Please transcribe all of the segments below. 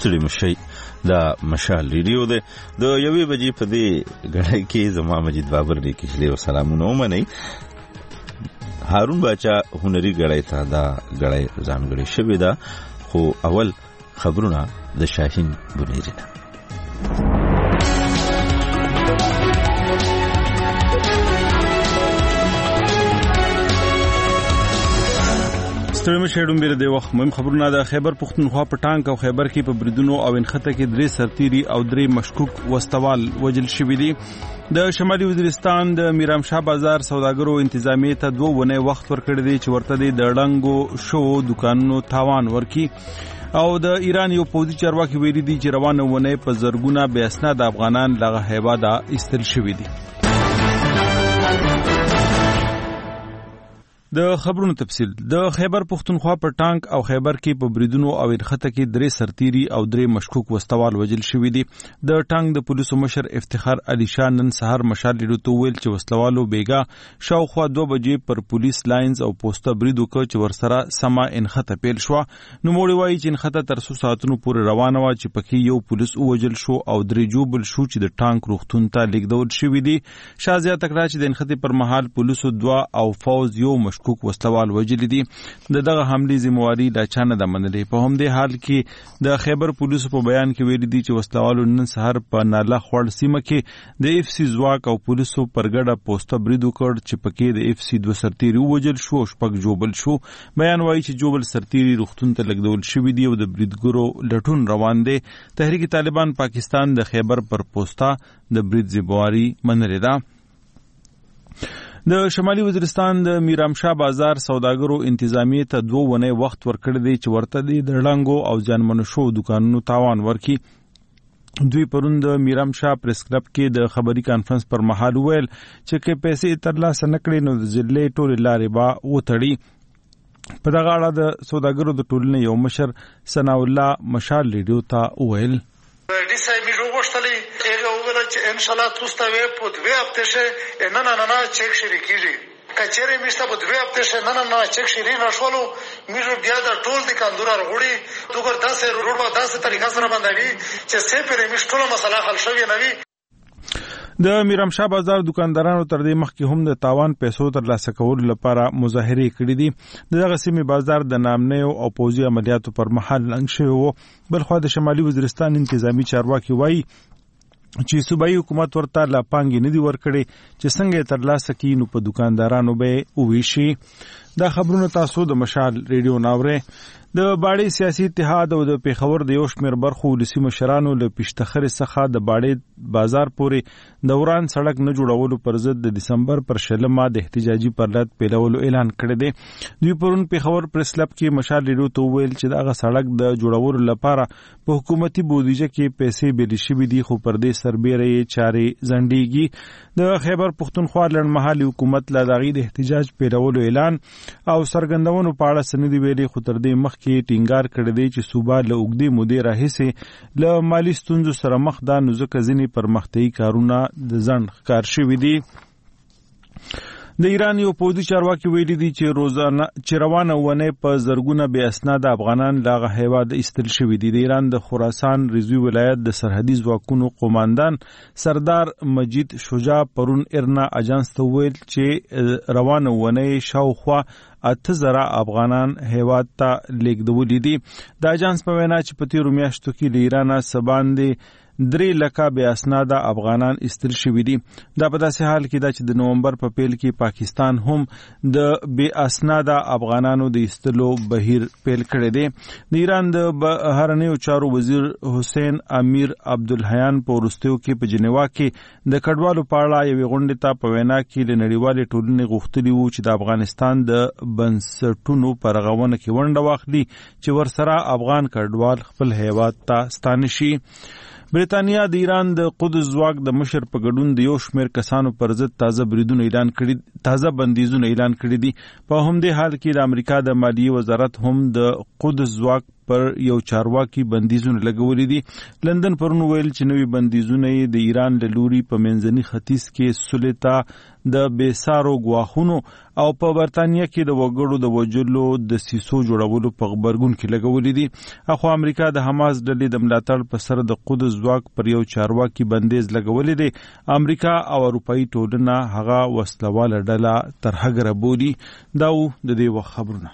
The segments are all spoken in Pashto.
ستړي مشي دا مشال ریډیو ده د یوې بجې په دې غړای کې زما مجید بابر دی کښلې او سلامونه ومني هارون باچا هنري غړای ته دا غړای ځانګړي شوی دا خو اول خبرونه د شاهین بنيرینه ستړي شهډوم بیر دی وخت مهم خبرونه د خیبر پختونخوا په ټانک او خیبر کې په بریدونو او انخته کې 3 سرتيري او 3 مشکوک وستوال وجل شوی دي د شمالي وزیرستان د میرامشاه بازار سوداګرو انتظامیه ته 2 ونې وخت ورکړی دی چې ورته د ډنګو شو دکانونو تاوان ورکي او د ایران یو پوځي چارواکي ویلي دي چې روانه ونې په زرګونه بې اسناد افغانان لغه هیواده ایستل شوی دي د خبرونو تفصیل د خیبر پختونخوا په ټانک او خیبر کې په بریدونو او انخته کې 3 سرتيري او 3 مشکوک وستوال وجل شوی دي د ټانک د پولیسو مشر افتخار علي شاه نن سحر مشال لیدو ته ویل چې وستوالو بیګا شاوخوا 2 بجې پر پولیس لاینز او پوسټه برید وکړ چې ورسره سما انخته پیل شو نو موړي وایي چې انخته تر 100 ساعتونو پورې روانه و چې پکې یو پولیس وجل شو او 3 جوبل شو چې د ټانک روختون ته لیکدول شوی دي شازیا تکړه چې د انخته پر مهال پولیسو 2 او فوز یو کوک وستوال وجلی دي دغه حمله ذمہواری لا چانه د منلې په هم دې حال کې د خیبر پولیسو په بیان کې ویلي دي چې وستوالو نن سحر په ناله خوړ سیمه کې د اف سی ځواک او پولیسو پرګړه پوسټه برید وکړ چې پکې د اف سی 2 سرتيري وجل شو شپږ جوبل شو بیان وایي چې جوبل سرتيري روختون ته لګدول شوی دی او د بریدګرو لټون روان دي تحریک طالبان پاکستان د خیبر پر پوسټه د برید ذمہواری منلې ده د شمالي وزیرستان د میرامشاه بازار سوداګرو انتظامیه ته 2 ونې وخت ورکړی دی چې ورته د ډنګو او ځانمنو شو دکانونو تاوان ورکي دوی پرون د میرامشاه پریس کلب کې د خبري کانفرنس پر مهال ویل چې کې پیسې ترلاسه نکړي نو د ضلع ټول لارې با وتړي په دغه اړه د سوداګرو د ټولنې یو مشر ثنا الله مشال لیډیو ته ویل ان شاء الله تاسو ته په 2 هفته شه نه چک شری کیږي کچېره میسته په 2 هفته شه نه چک شری نه شولو میرو بیا د ټول د کاندورار غوړي دوګر داسې روډو داسې طریقه سره باندې چې سه پرې مشټوله مسله حل شوی نه وي د میرامشاه بازار دکاندارانو تر دې مخکې هم د تاوان پیسو ترلاسه کولو لپاره مظاهره کړې دي دغه سیمه بازار د نامنیو او پوځي عملیاتو پر مهال لنګ شوی وو بلخو د شمالي وزیرستان انتظامی چارواکي وایي چې صوبایي حکومت ورته لا پانګې نه دی ورکړي چې څنګه ترلاسه کړي نو په دکاندارانو به وویشي دا خبرونه تاسو د مشال ریډیو ناوره د باړې سیاسي اتحاد او د پیښور د یو شمېر برخو ولسی مشرانو له پیشتخر څخه د باړې بازار پورې دوران سړک نه جوړولو پر ضد د دسمبر پر شلمه د احتجاجي پرلط پیلولو اعلان کړی دی دوی پرون پیښور پریس کلب کې مشال ریډیو ته ویل چې دغه سړک د جوړولو لپاره په حکومتي بودیجه کې پیسې بلی شوې دي خو پر دې سربېره یې چارې ځنډېږي د خیبر پختونخوا لړمحلي حکومت لا دغه د احتجاج پیلولو اعلان او سرګندونو په اړه سندې ویلي خو تر دې مخ کې ټینګار کړی دی چې صوبه له اوږدې مودې راهیسې له مالي ستونزو سره مخ ده نو ځکه ځینې پرمختیایي کارونه د ځنډ ښکار شوي دي د ایران یو پوځي چارواکي ویلي دي چې روانه ونې په زرګونه بې اسناد افغانان لاغه هیواد ایستل شوي دي د ایران د خراسان رضوی ولایت د سرحدي ځواکونو قوماندان سردار مجید شجاع پرون ارنا اجانس ته ویل چې روانه ونې شاوخوا 8000 افغانان هیواد ته لیږدولي دي د اجانس په وینا چې په تیرو میاشتو کې له ایران سباندې 3 لکه بې اسناده افغانان ایستل شوي دي دا په داسې حال کې ده چې د نومبر په پیل کې پاکستان هم د بې اسناده افغانانو د ایستلو بهیر پیل کړی دی د ایران د بهرنیو چارو وزیر حسین امیر عبدالحیان په وروستیو کې په جنیوا کې د کډوالو په اړه یوې غونډې ته په وینا کې له نړیوالې ټولنې غوښتلي وو چې د افغانستان د بنسټونو په رغونه کې ونډه واخلي چې ورسره افغان کډوال خپل هیواد ته ستانه شي برېټانیا د ایران د قدس ځواک د مشر په ګډون د یو شمېر کسانو پر ضد تازه بندیزونه اعلان کړي دي په همدې حال کې د امریکا د مالیې وزارت هم د قدس ځواک پر یو چارواکي بندیزونه لګولې دي. لندن پرون ویل چې نوې بندیزونه د ایران له لوري په منځني ختیځ کې سولتا د بیسارو غواخونو او په برتانیا کې د وګړو د وجلو د سیسو جوړولو په خبرګون کې لګولې دي. اخو امریکا د حماس ډلې د ملاتړ په سر د قدس ځواک پر یو چارواکي بندیز لګولې دي. امریکا او اروپאי ټولنه هغه وسلواله ډله تر هغه بولي. دا د دې وخت خبرونه.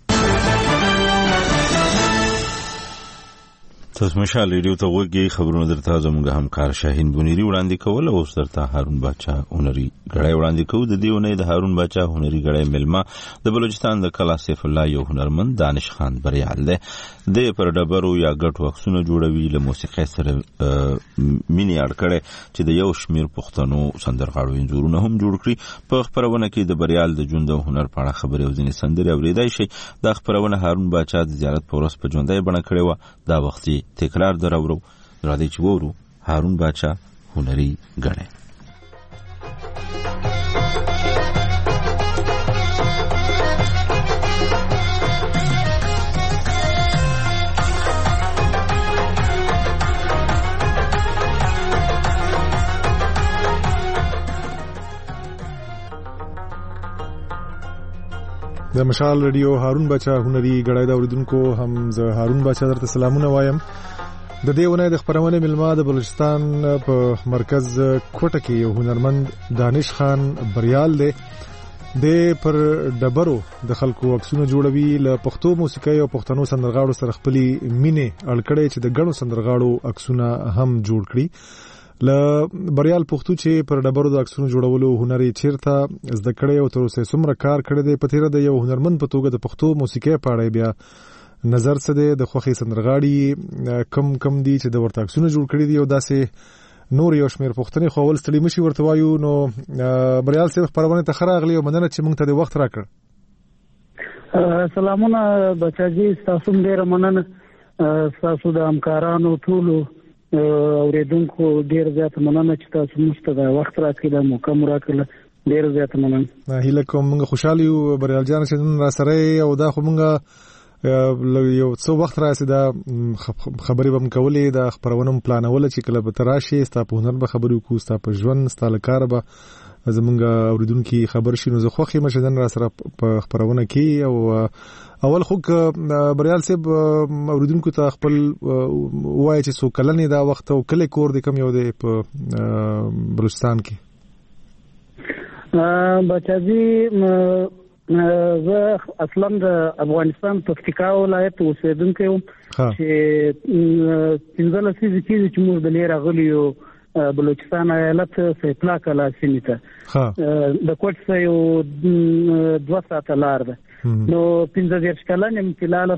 تاسو مشال ریډیو ته وګورئ. خبرونه درته زموږ همکار شاهین بونیری وړاندې کول او درته هارون باچا هنري غړای وړاندې کوو. د دې ونې د هارون باچا هنري غړای ملما د بلوچستان د کلا سیف الله یو هنرمند دانش خان بریال دی. د پر ډبرو یا غټو عکسونه جوړوي. له موسیقي سره مینی اړ کړي چې د یو شمیر پښتنو سندرغاړو انځورونه هم جوړ کړي. په خبرونه کې د بریال د ژوند او هنر په اړه خبرې او ځینې سندرې اوریدای شي. دا خبرونه هارون باچا د زیارت په ورځ په ژوندۍ بڼه کړې و. دا وختي تکرار دراورو راځي چې وورو هارون باچا هنري غړي. د مشال ریډیو هارون باچا هنري غړای دا اوریدونکو هم زه هارون باچا درته سلامونه وایم. د دې ونې د خبرونه ملما د بلوچستان په مرکز کوټه کې یو هنرمند دانش خان بریال دی. د پر ډبرو د خلکو عکسونه جوړوي. له پښتو موسیقي او پښتنو سندرغاړو سره خپلې مینې اړکړې چې د ګڼو سندرغاړو عکسونه هم جوړ کړي. ل بریال پښتو چې پر ډبرو د عکسونو جوړولو هنر یې چیرته زده کړی او تر اوسه څومره کار کړی دی. په تیر د یو هنرمند په توګه د پښتو موسیقي په اړه بیا نظر څه دی؟ د خوخي سندرغاړي کم دي چې د ورته عکسونه جوړ کړی دي او داسې نور یو شمیر پښتني خپل ستړي مشي ورته وایو. نو بریال صاحب پرونه ته خراغلی او مننه چې موږ ته د وخت راکړ. سلامونه بچاجي، تاسو ډیر مننه. تاسو د همکارانو ټولو اوریدونکو ډیر زیات مننه چې تاسو موږ ته د وخت راکړل، موقع مو راکړل. ډیر زیات مننه. هیله کوم موږ خوشاله یو بریال جان چې نن را سره او دا خو موږ یو څو وخت راځي دا خبرې بم کولې، دا خبرونه پلانول چې کله به تراشي ستا په هنر به خبرې وکړو، ستا په ژوند ستا لکار به زمونږ اوریدونکو خبر شي. نو زه خوښ یم چې نن را سره په خبرونه کې او اول خو بریال صاحب اوریدونکو ته خپل وایي چې څو کلنې دا وخت او کله کور دې کم یو دی په بلوچستان کې؟ بچاجي زه اصلا د افغانستان پکتیکا ولایت اوسیدونکی یم چې 15 کیږي چې موږ د لیر غلیو بلوچستان ایالت سیپلا کلا سیمه ته د کوټ څخه یو 2 ساعته لار ده. نو 15 کلن یم فلال.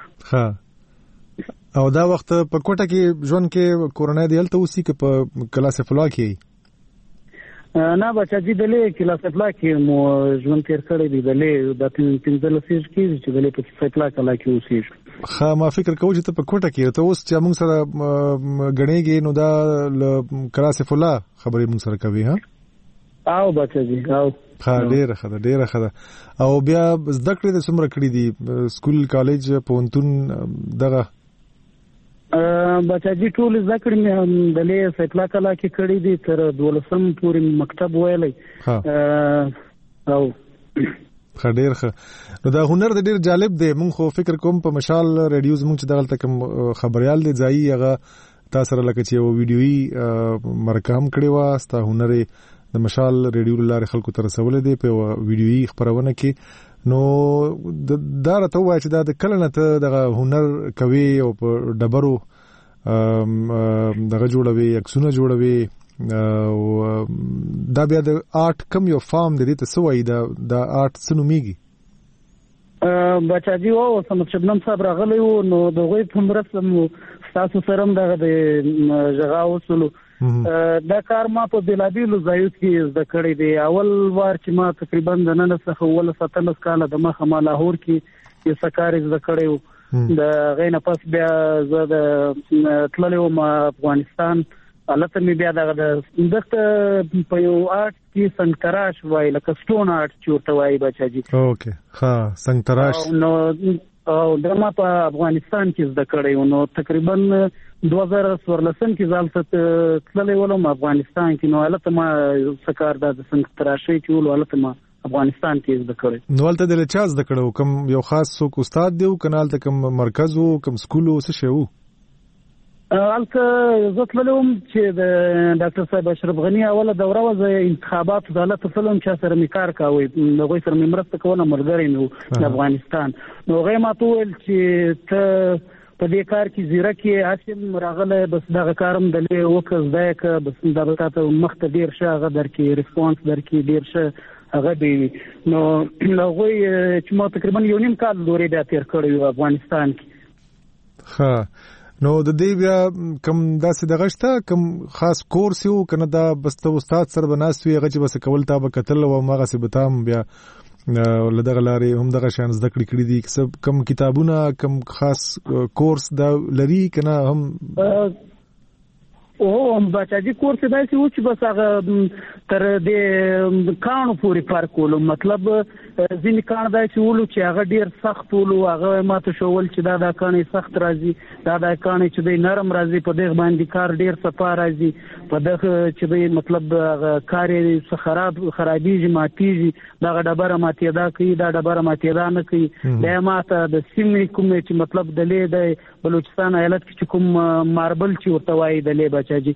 او دا وخت په کوټه کې ژوند کې کورونه دی هلته اوسې کې په کلا سیپلا کې؟ نه بچاجي دلې کلا سیپلا کې مو ژوند تیر کړی دی. دلې د 15 کیږي چې دلې په سیپلا کلا کې اوسې. ما فکر کوم چې ته په کوټه کې ته اوس چې موږ سره غړېږي نو دا کلا سیپلا خبرې موږ سره کوي. ها او بچاجي او ډېر ښه او بیا زده کړې د څومره کړې دي؟ سکول کالج پوهنتون دغه بچاجي ټول زده کړې مې دلې سیپلا کلا کې کړې دي تر 12 پورې مکتب ویلې. او ډېر ښه. نو دا هنر د ډېر جالب دی. مونږ خو فکر کوم په مشال ریډیوز مونږ چې دغلته کوم خبريال دی ځای هغه تاسو سره لکه چې یو ویډیويي مرکه هم کړې و ستا هنر د مشال ریډیو لاره خلکو ته رسول دی په ویډیويي خبرونه کې. نو دا راته وایي چې دا د کله نه ته دغه هنر کوي او په ډبرو دغه جوړوي عکسونه جوړوي او دا بیا د آرټ کم یو فارم د دې ته سوې دا آرټ سنوميږي؟ بچاجي او سم شبنم صاحب راغلی وو نو دغه په مرسته مو تاسو سره دغه د جغا وصلو دا کار ما په بلابیلو ځایو کې زده کړی دی. اول وار چې ما تقریبا د نن څخه ول 17 کال د مخه ما لاهور کې یو سکار زده کړی وو. د غینه پس بیا زه د تللو ما افغانستان البته می بیا دغه دغه په یو آرټ کې سنگتراش وای لکه سټون آرټ چورته وای بچاجي. اوکې ها سنگتراش. نو او دما په افغانستان کې زده کړی نو تقریبا 2014 کې ځل تللی ولوم افغانستان کې نو البته ما سکار د څنګه تراشي چې ولته ما افغانستان کې زده کړی نو ولته د چا زده کړو کوم یو خاص څوک استاد دی او کنال ته کوم مرکز او کوم سکول او څه شو الکه زه تللم چې د ډاکټر صاحب اشرف غنی اوله دوره وه انتخابات عدالت فلم چې سره می کار کاوه هغوی سره می مرسته کوله ملګری مې د افغانستان نو هغوی ماته وویل چې ته په دې کار کې زیرک یې حاصل راغلی بس دغه کار هم دلې وکړه زده یې کړه بس دا به تاته مخته ډېر ښه هغه درکړي ریسپانس درکړي ډېر ښه هغه به وي نو هغوی چې ما تقریبا 1.5 کال دورې بیا تېر کړی و افغانستان کې ښه نو د دې بیا کوم داسې دغه شته کوم خاص کورس یو کنه دا بس ته استاد سره بناست وي هغه چې بس کول تا به کتل او هغه به تام بیا لدغه لارې هم دغه شان زده کړې دي کم کتابونه کم خاص کورس دا لري کنه هم او بچاجي کورس داسې و چې بس هغه تر دې کانو پورې کار کولو مطلب ځینې کان داسې ولو چې هغه ډېر سخت ولو هغه ماته شول چې دا کانې سخت راځي دا کانې چې دی نرم راځي په دغه باندې کار ډېر صفا راځي په دغه چې دی مطلب کار یې خرابېږي ماتېږي دغه ډبره ماتېدا کوي دا ډبره ماتېدا نه کوي دا ماته د سیمې کومې چې مطلب دلې د بلوچستان ایالت کې چې کوم ماربل چې ورته وایي دلې بچاجي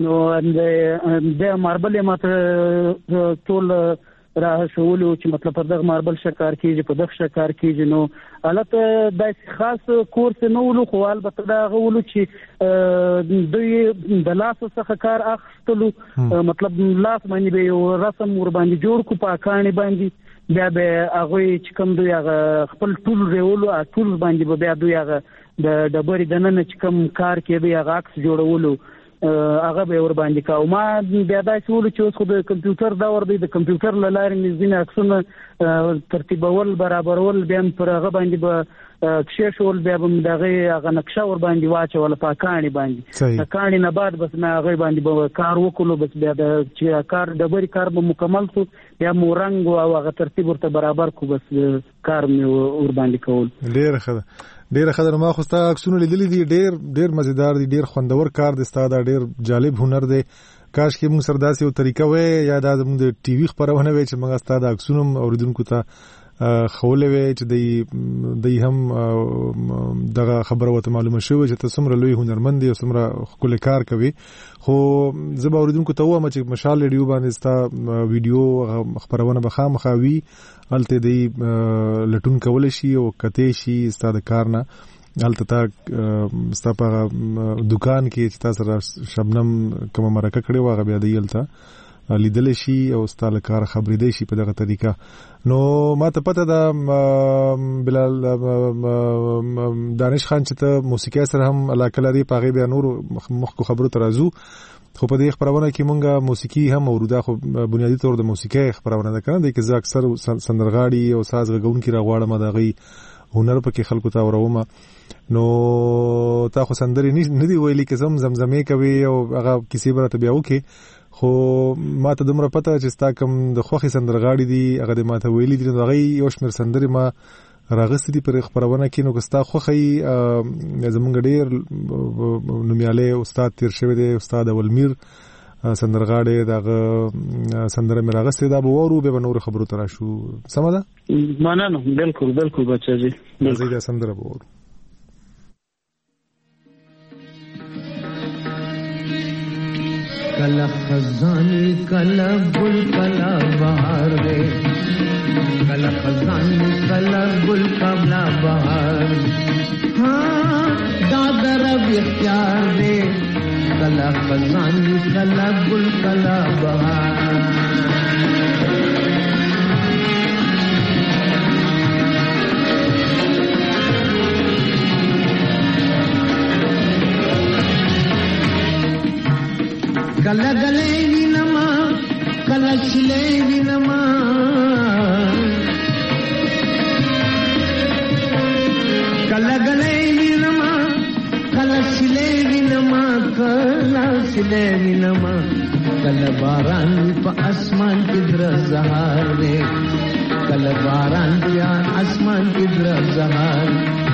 نو د ماربل ماته ټول را شولو چې مطلب پر دغه ماربل شکار کیږي په دغه شکار کیږي نو البته د خاص کورس نه ولو خو البته دا غولو چې دوی د لاس څخه کار اخستلو مطلب لاس باندې به یو رسم ور باندې جوړ کو پاکانی باندې بیا به هغه چې کوم دوی هغه خپل ټول ریولو ټول باندې بیا دوی هغه د ډبرې د نن چې کوم کار کې دی هغه عکس جوړولو هغه به ور باندې کاو ما بیا دا څول چې اوس خو د کمپیوټر دور دی د کمپیوټر لاره مې ځینې عکسونه ترتیبول برابرول بیا پر هغه باندې به کښې شول بیا به دغه هغه نقشه ور باندې واچول په کاڼي باندې کاڼي نه بعد بس ما هغه باندې به کار وکړو بس بیا د چې کار ډبرې کار به مکمل شو بیا مو رنګ او هغه ترتیب ورته برابر کو بس کار مې ور باندې کول ډیر خدای ما خو ستا عکسونه لیدلې دي ډیر مزیدار دي ډیر خوندور کار دی ستا دا ډیر جالب هنر دی کاش کې موږ سره داسې یو طریقه وای یا دا زموږ د ټي وي خبرونه وای چې موږ ستا د عکسونه اوریدونکو ته خولې وای چې دی هم دغه خبره وته معلومه شوه چې ته څومره لوی هنرمند دی او څومره ښکلی کار کوي خو زه به اوریدونکو ته وایم چې مشال ریډیو باندې ستا ویډیو خبرونه به خامخا وي هلته دی لټون کول شي او کته شي ستا د کار نه هلته تا ستا په دکان کې چې تاسو سره شبنم کوم مرکه کړی و هغه بیا دی هلته لیدل شي او ستا له کار خبرې دی شي په دغه طریقه نو ما ته پته ده بلال دانش خان چې ته موسیقي سره هم علاقه لري په هغې بیا نور مخکو خبرو ته راځو خو په دې خبرونه کې مونږه موسیقي هم اورو خو بنیادی طور د موسیقي خبرونه ده کنه د کې زه اکثر سندرغاړي او ساز غږونکي راغواړم د غي هنر په کې خلکو ته اوروم نو تا خو سندري نه دی ویلي کې زمزمې کوي او هغه کیسې برته بیا وکي خو ما ته دومره پته چې ستا کوم د خوخي سندرغاړي دي هغه د ما ته ویلي دي نو هغه یو شمېر سندري ما راغستې دي پر خبرونه کې نو کستا خوخي زمونږ ډېر نومیاله استاد تیر شوی دی استاد اولمیر سندرغاړي دغه سندره مې راغستې دا به وورو به نور خبرو ترا شو سم ده مننه بالکل بچاجي زه دا سندره به وورو کلا خزانی کلا گل کلا بہار دے کلا خزانی کلا گل کلا بہار ہاں دادر اب اختیار دے کلا خزانی کلا گل کلا بہار کلا گلے وی نما کلا چلے وی نما کلا گلے وی نما کلا چلے وی نما کلا چلے وی نما کلا باران په اسمان کې در زهار دے کلا باران په اسمان کې در زهار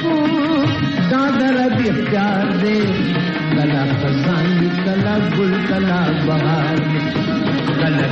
दादा रब इख्तियार दे कला खजान कला गुल कला बहार कला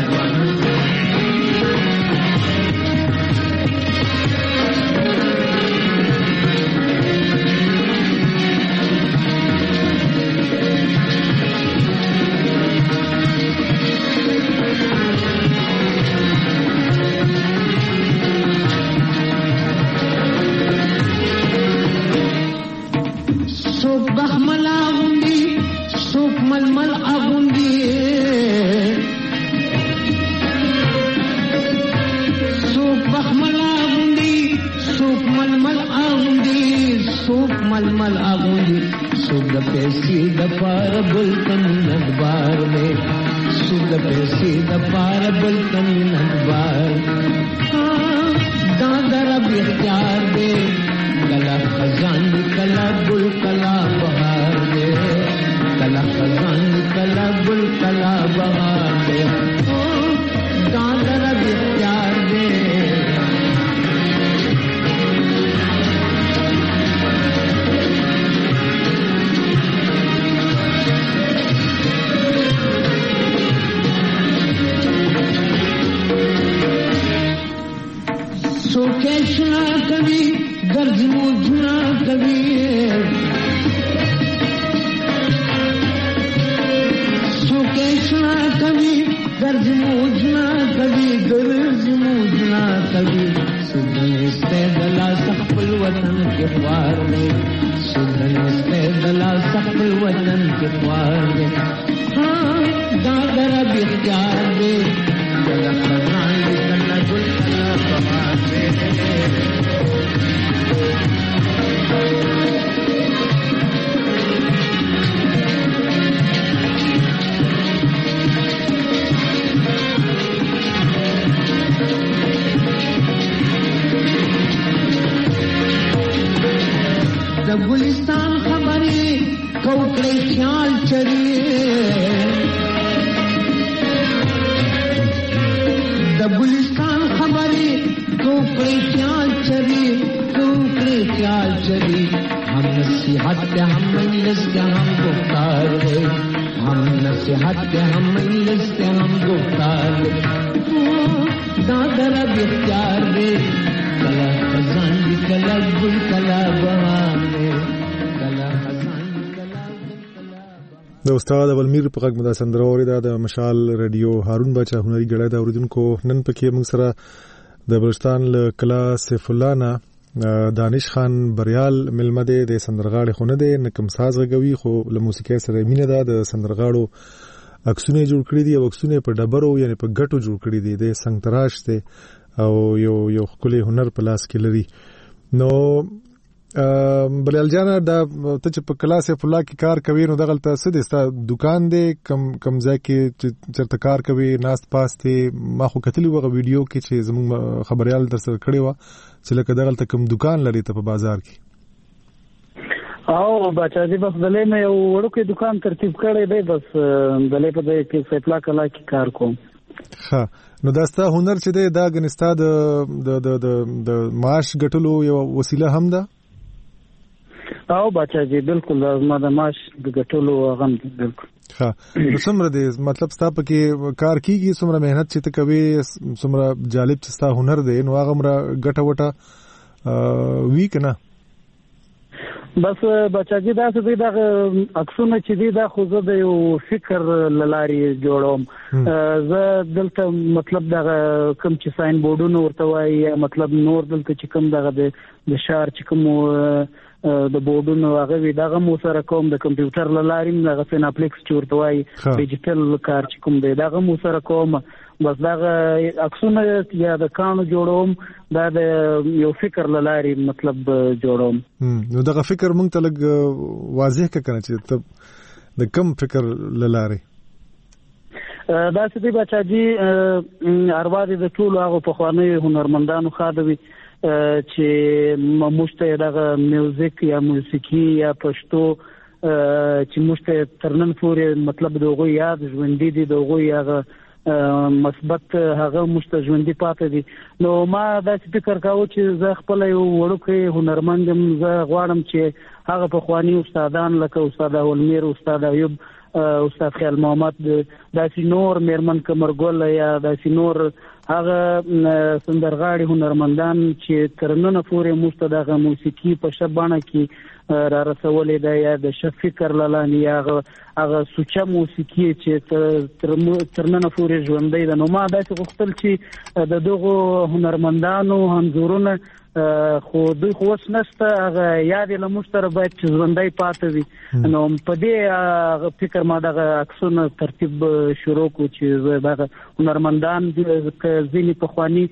मलमल आगुंदी सुग पैसी दपार बुलकन नदबार में सुग पैसी दपार बुलकन नदबार दादा रब इख्तियार दे कला खजान कला गुल कला बहार दे कला खजान कला गुल कला बहार दे दादा रब इख्तियार दे सुना कभी गर्ज मुझना कभी सुखे सुना कभी गर्ज मुझना कभी गर्ज मुझना कभी सुधन इस्तेदला सफल वतन के पार में सुधन इस्तेदला सफल वतन के पार में हाँ दादा रब इख्तियार दे कला खजान कला गुल कला बहार दे गुलिस्तान खबरी कोकड़े ख्याल चढ़िए गुलिस्तान खबरी कोकड़े ख्याल चढ़ी हम नसीहत के हम मजलिस के हम गुफ्तार है हम नसीहत के हम मजलिस के हम गुफ्तार दादा रब इख्तियार दे कला खजान कला गुल कला बहार د استاد ولمیر په غږ مدا سندره اوریدا د مشال رادیو هارون بچا هنري ګړی دا اوریدونکو نن پکې موږ سره د بلوچستان له کلا سیف الله نه دانش خان بریال ملمده د سندرغاړي خونه ده نکم ساز غوي خو له موسیقي سره مینه ده د سندرغاړو عکسونه جوړ کړی دي او عکسونه په ډبرو یعنی په ګټو جوړ کړی دي د سنگ تراش ته او یو خولي هنر په لاس کې لري نو بلیال جانا دا ته چې په کلاس فلا کې کار کوي نو دغلته څه دي ستا دکان دی کم ځای کې چرته کار کوي ناست پاسته ما خو کتلی وغه ویډیو کې چې زموږ خبريال در سره کړی و چې لکه دغلته کم دکان لري ته په بازار کې او بچا دې بس دلې مې یو وړوکی دکان ترتیب کړی دی بس دلې په دې کې فیصله کلا کې کار کوم ها نو دا ستا هنر چې دی دا ګنستا د معاش ګټلو یو وسیله هم ده او بچا جی بالکل ما د معاش د ګټلو غم بالکل ها نو څومره دی مطلب ستا پکې کار کیږي څومره مهنت چې ته کوي څومره جالب چې ستا هنر دی نو هغه مره ګټه وټه وی کنه بس بچا جی دا څه دی دا عکسونه چې دی دا خو زه د یو فکر لاري جوړوم زه دلته مطلب دا کوم چې ساين بورډونه ورته وایي مطلب نور دلته چې کوم دغه د شهر چې کوم د بورډونو هغه وی دغه مو سره کوم د کمپیوټر لاري دغه سیناپلیکس چورته وایي ډیجیټل کار چې کوم دی دغه مو سره کوم بس دغه عکسونه یا د کانو جوړوم دا د یو فکر لاري مطلب جوړوم نو دغه فکر مونږ ته لګ واضح کړه چې ته د کم فکر لاري دا څه دی بچا جی ارواح د ټول هغه په خواني هنرمندانو خاطوي چې مشته دغه میوزیک یا موسیقي یا پښتو چې مشته ترنن پورې مطلب دغه یاد ژوندۍ دي دغه هغه مثبت هغه مستژوندي پاتې دي. نو ما داسې فکر کاوه چې زه خپل یو وړوکی هنرمند یم، زه غواړم چې هغه پخواني استادان لکه استاد اولمیر، استاد ایوب، استاد خیال محمد، داسې نور میرمن کمرګل یا داسې نور هغه سندرغاړي هنرمندان چې تر نن پورې موږ ته دغه موسیقي په شبانه کې را رسولې ده، یا د شف فکر لاندې یا هغه سوچه موسیقي چې تر نن پورې ژوندۍ ده. نو ما داسې غوښتل چې د دغو هنرمندانو انځورونه خو دوی خو اوس نشته، هغه یاد یې له موږ سره باید چې ژوندی پاتې وي. نو په دې فکر ما دغه عکسونه ترتیب شروع کړو چې زه دغه هنرمندان ځینې پخواني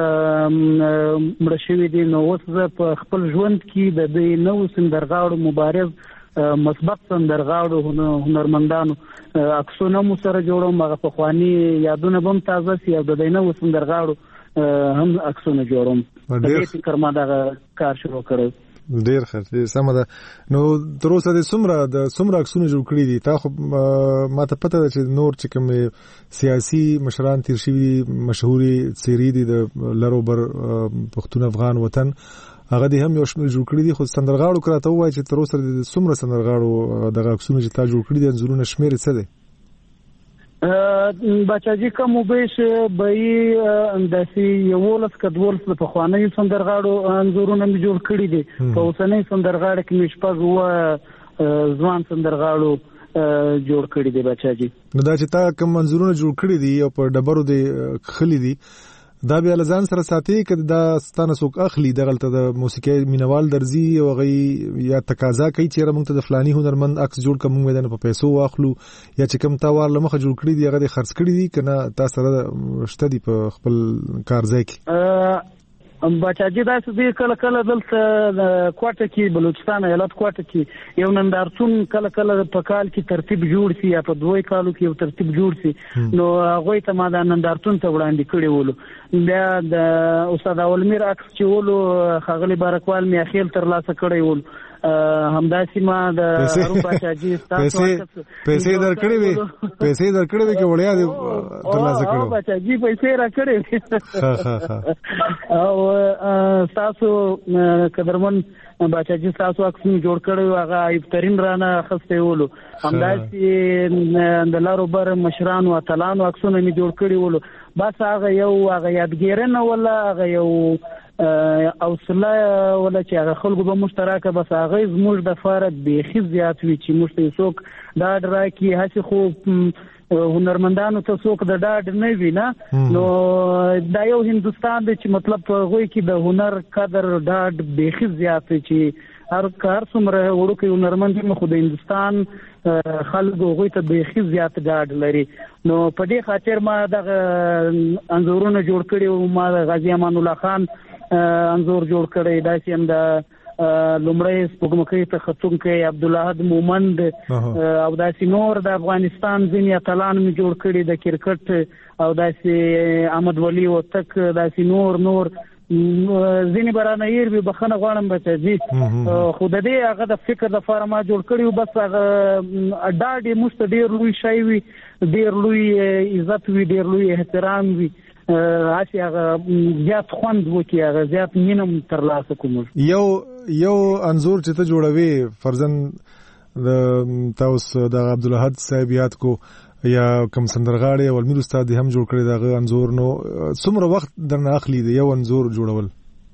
مړه شوي دي، نو اوس زه په خپل ژوند کې د دوی نوو سندرغاړو مبارز مثبت سندرغاړو هنرمندانو عکسونه مو سره جوړوم، هغه پخواني یادونه به هم تازه سي او د دوی نوو سندرغاړو هم عکسونه جوړوم. په دې فکر ما دغه کار شروع کړی. ډیر ښه، سمه ده. نو تر اوسه د څومره عکسونه جوړ کړي دي؟ تا خو ما ته پته ده چې نور چې کوم سیاسي مشران تیر شوي مشهوري څیرې دي د لر او بر پښتون افغان وطن، هغه دې هم یو شمېر جوړ کړي دي. خو سندرغاړو که راته ووایي چې تر اوسه د څومره سندرغاړو دغه عکسونه چې تا جوړ کړي دي انځورونه شمېر څه دی؟ بچاجي کم وبېش به داسې 11 که 12 پخوانیو سندرغاړو انځورونه مې جوړ کړي دي. په اوسنۍ سندرغاړو کې مې شپږ ځوان سندرغاړو جوړ کړي دي بچاجي. نو دا چې تا کوم انځورونه جوړ کړي دي او په ډبرو دې خلي دي، دا بیا لزان سره ساتي که دا ستانه څوک اخلي دغلته د موسیقي مینوال درځي او غي یا تقاضا کوي چې موږ ته د فلاني هنرمند عکس جوړ کوم موږ په پیسو واخلو، یا چې کوم تاوار لمخه جوړ کړی دی هغه د خرڅ کړی دي کنه تاسو سره شته دي په خپل کار ځای کې؟ بچاجي داسې دی کله کله دلته کوټه کې بلوچستان ایالت کوټه کې یو نندارتون کله کله په کال کې ترتیب جوړ شي یا په 2 کالو کې یو ترتیب جوړ شي، نو هغه ته ما دا نندارتون ته وړاندې کړی ولو. بیا د استاد اولمیر عکس چې ولو خغلی بارکوال می اخیل تر لاسه کړی ولو. همداسې ما د هارون بچاجي پیسې درکړې وي کې وړیا دي تر لاسه کړو. بچاجي پیسې را کړې او تاسو قدرمن بچاجي تاسو عکس جوړ کړو، هغه ایفترین رانه خسته ولو. همداسې د لارو بر مشرانو اتلانو عکسونه می جوړ کړی ولو. بس هغه یادګیرنه ولا هغه یو او صله ولا چې هغه خلکو به مشترکه، بس هغه زموږ د فارق بیخي زیات وي چې موږ ته څوک دا ډراکي هڅه خو هنرمندانو ته څوک د ډاډ نه وي نه. نو دا یو هندستان دی چې مطلب په غوي کې د هنر قدر ډاډ بیخي زیات وي چې هر کار څومره وړوکی هنرمند هم خو د هندستان خلکو غوي ته بیخي زیات ډاډ لري. نو په دې خاطر ما دغه انځورونه جوړ کړي او ما غازی امان الله خان انځور جوړ کړی، داسې هم د لومړی سپوږمکۍ ته ختونکی عبدالاحد مومند او داسې نور د افغانستان ځینې اتلان مې جوړ کړي د کرکټ او داسې احمد ولی وتک، داسې نور ځینې برانهیر به بخنه غواړم بچاجي. خو د دې هغه د فکر د لپاره ما جوړ کړی، بس هغه ډاډ مست ډیر لوی شی وي، ډیر لوی عزت وي، ډیر لوی احترام وي، هڅه هغه زیات خوند وکي، هغه زیات مینم تر لاسه کوم. یو انځور چې ته جوړوي فرضاً د تاسو د عبدالاحد صاحب یاد کو یا کوم سندرغاړي او المیر استاد هم جوړ کړی دا انځور، نو څومره وخت درنه اخلي دی یو انځور جوړول؟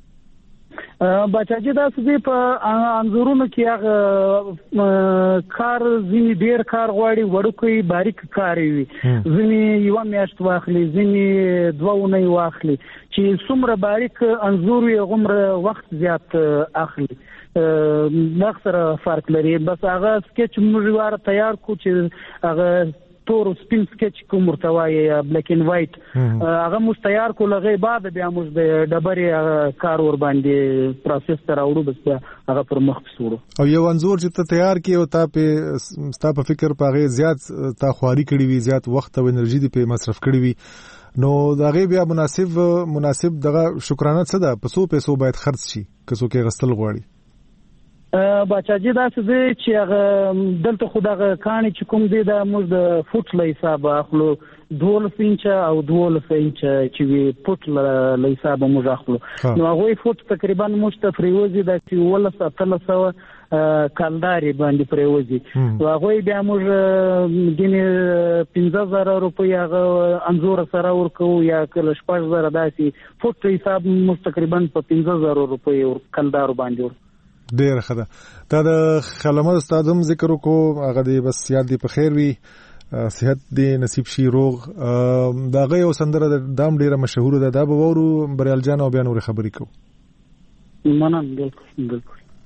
بچاجي دا څه دی په انځورونو کې هغه کار ځینې ډیر کار غواړي، وړوکی باریک کار وي، ځینې یو میاشت واخلي، ځینې 2 اونۍ واخلي. چې څومره باریک انځور وي هغومره وخت زیات اخلي، نخ سره فرق لري. بس هغه سکیچ موږ واره تیار کو چې هغه تور سپین سکیچ کوم ورته وایي بلیک اینڈ وایټ، هغه موږ تیار کو، لغې بعد بیا موږ د ډبرې کار ور باندې پروسس ته راوړو، بس بیا هغه پر مخ پسوړو. او یو انځور چې ته تیار کړې او تا په فکر په هغې زیات تا خواري کړې وي، زیات وخت او انرژي دې پې مصرف کړې وي، نو د هغې بیا مناسب دغه شکرانه څه ده؟ په څو پیسو باید خرڅ شي که څوک یې غوښتل غواړي؟ بچاجي داسې دی چې هغه دلته خو دغه کاڼي چې کوم دی دا موږ د فوټ له حسابه اخلو، 12 انچه او 12 انچه چې وي فوټ له حساب موږ اخلو نو هغه فوټ تقریبا موږ ته فریوزي د 1300 کالداري باندې فریوزي هغه بیا موږ دینه 15000 روپۍ هغه انزور سره ورکو یا کله 6000 داسي فوټ حساب موږ تقریبا په 15000 روپۍ کالدار باندې ډیر خدا دا د خلمه استاد هم ذکر وکړو هغه دی بس یاد دی په خیر وي صحت دی نصیب شي روغ دا غي او سندره د دام ډیره مشهور ده دا به ورو بریال جان او بیا نور خبرې کو منن بالکل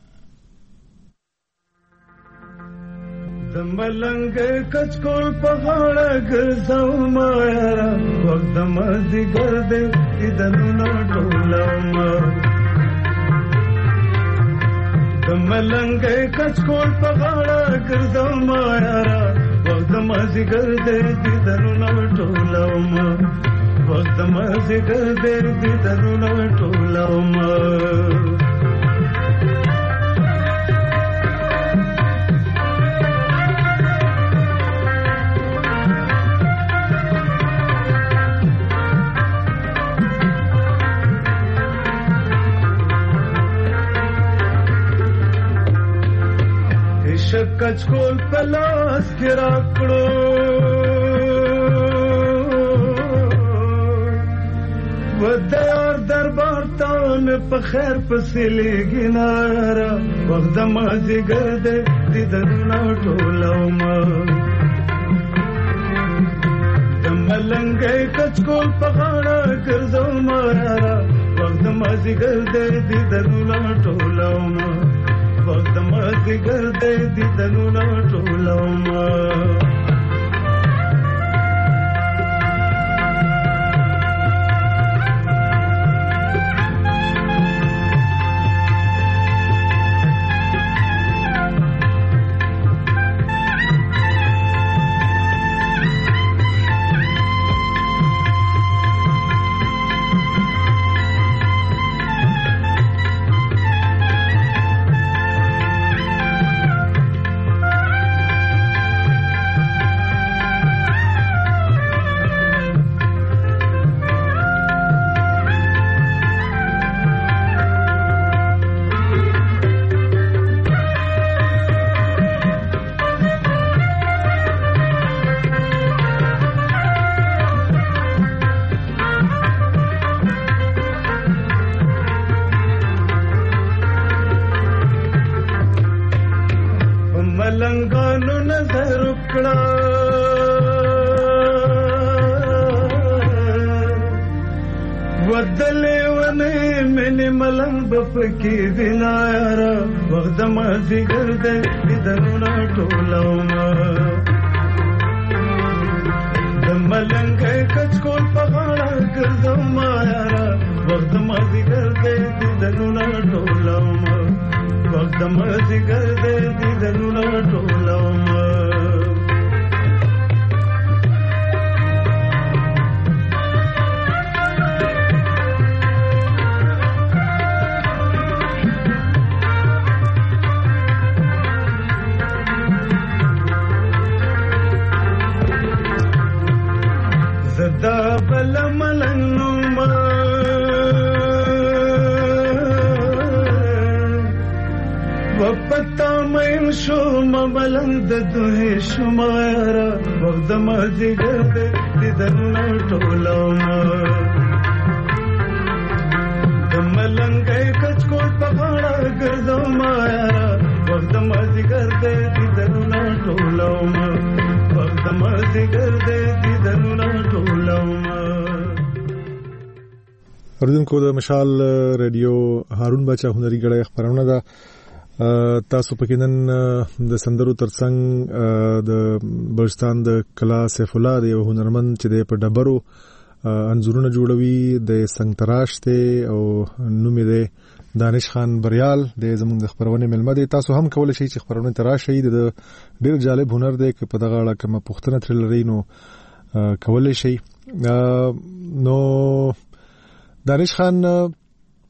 د ملنګ کچکول په غاړه ګرځاو ما یارا وخت مازی ګرځې دنو ټولم د ملنګ کچکول په غاړه ګرځاو ما یارا وخت مازی ګرځې دنو ټولم وخت مازی ګرځې دنو ټولم کچکول پلاس کې راکړو ودار دربار ته مې په خیر پسې لګی نارا وخت مازی ګرځې دیدنو ټولوم د ملنګ کچکول په غاړه ګرځاو ما یارا وخت مازی ګرځې دیدنو ټولوم وخت مازی ګرځې دیدنو ټولوم ملنګانو نظر وکړه ودلې ونه مې ملنګ بپکې دینا یارا وخت مازی ګرځې دنو ټولوم د ملنګ کچکول په غاړه ګرځاو ما یارا وخت مازی ګرځې دنو ټولوم وخت مازی ګرځې دنو ټولوم زدا بل ملنګ وپتا مې شو ملنګ د دوه شمارا وخت مازی ګرځې دنو ټولوم د ملنګ کچکول په غاړه ګرځاو ما یارا وخت مازی ګرځې دنو ټولوم وخت مازی ګرځې دنو ټولوم اوریدونکو د مشال ریډیو هارون بچا هنري غړې خبرونه ده تاسو پکې نن د سندرو ترڅنګ د بلوچستان د کلا سیف الله دی هنرمند چې په ډبرو انځورونه جوړوي د څنګه تراش ته او نوم یې دانش خان بریال د زموږ د خبرونه ملمه دي تاسو هم کولای شئ چې خبرونه تراشي د ډیر جالب هنر دی چې په دغه اړه کوم پوښتنه تر لري نو کولای شئ نو دانش خان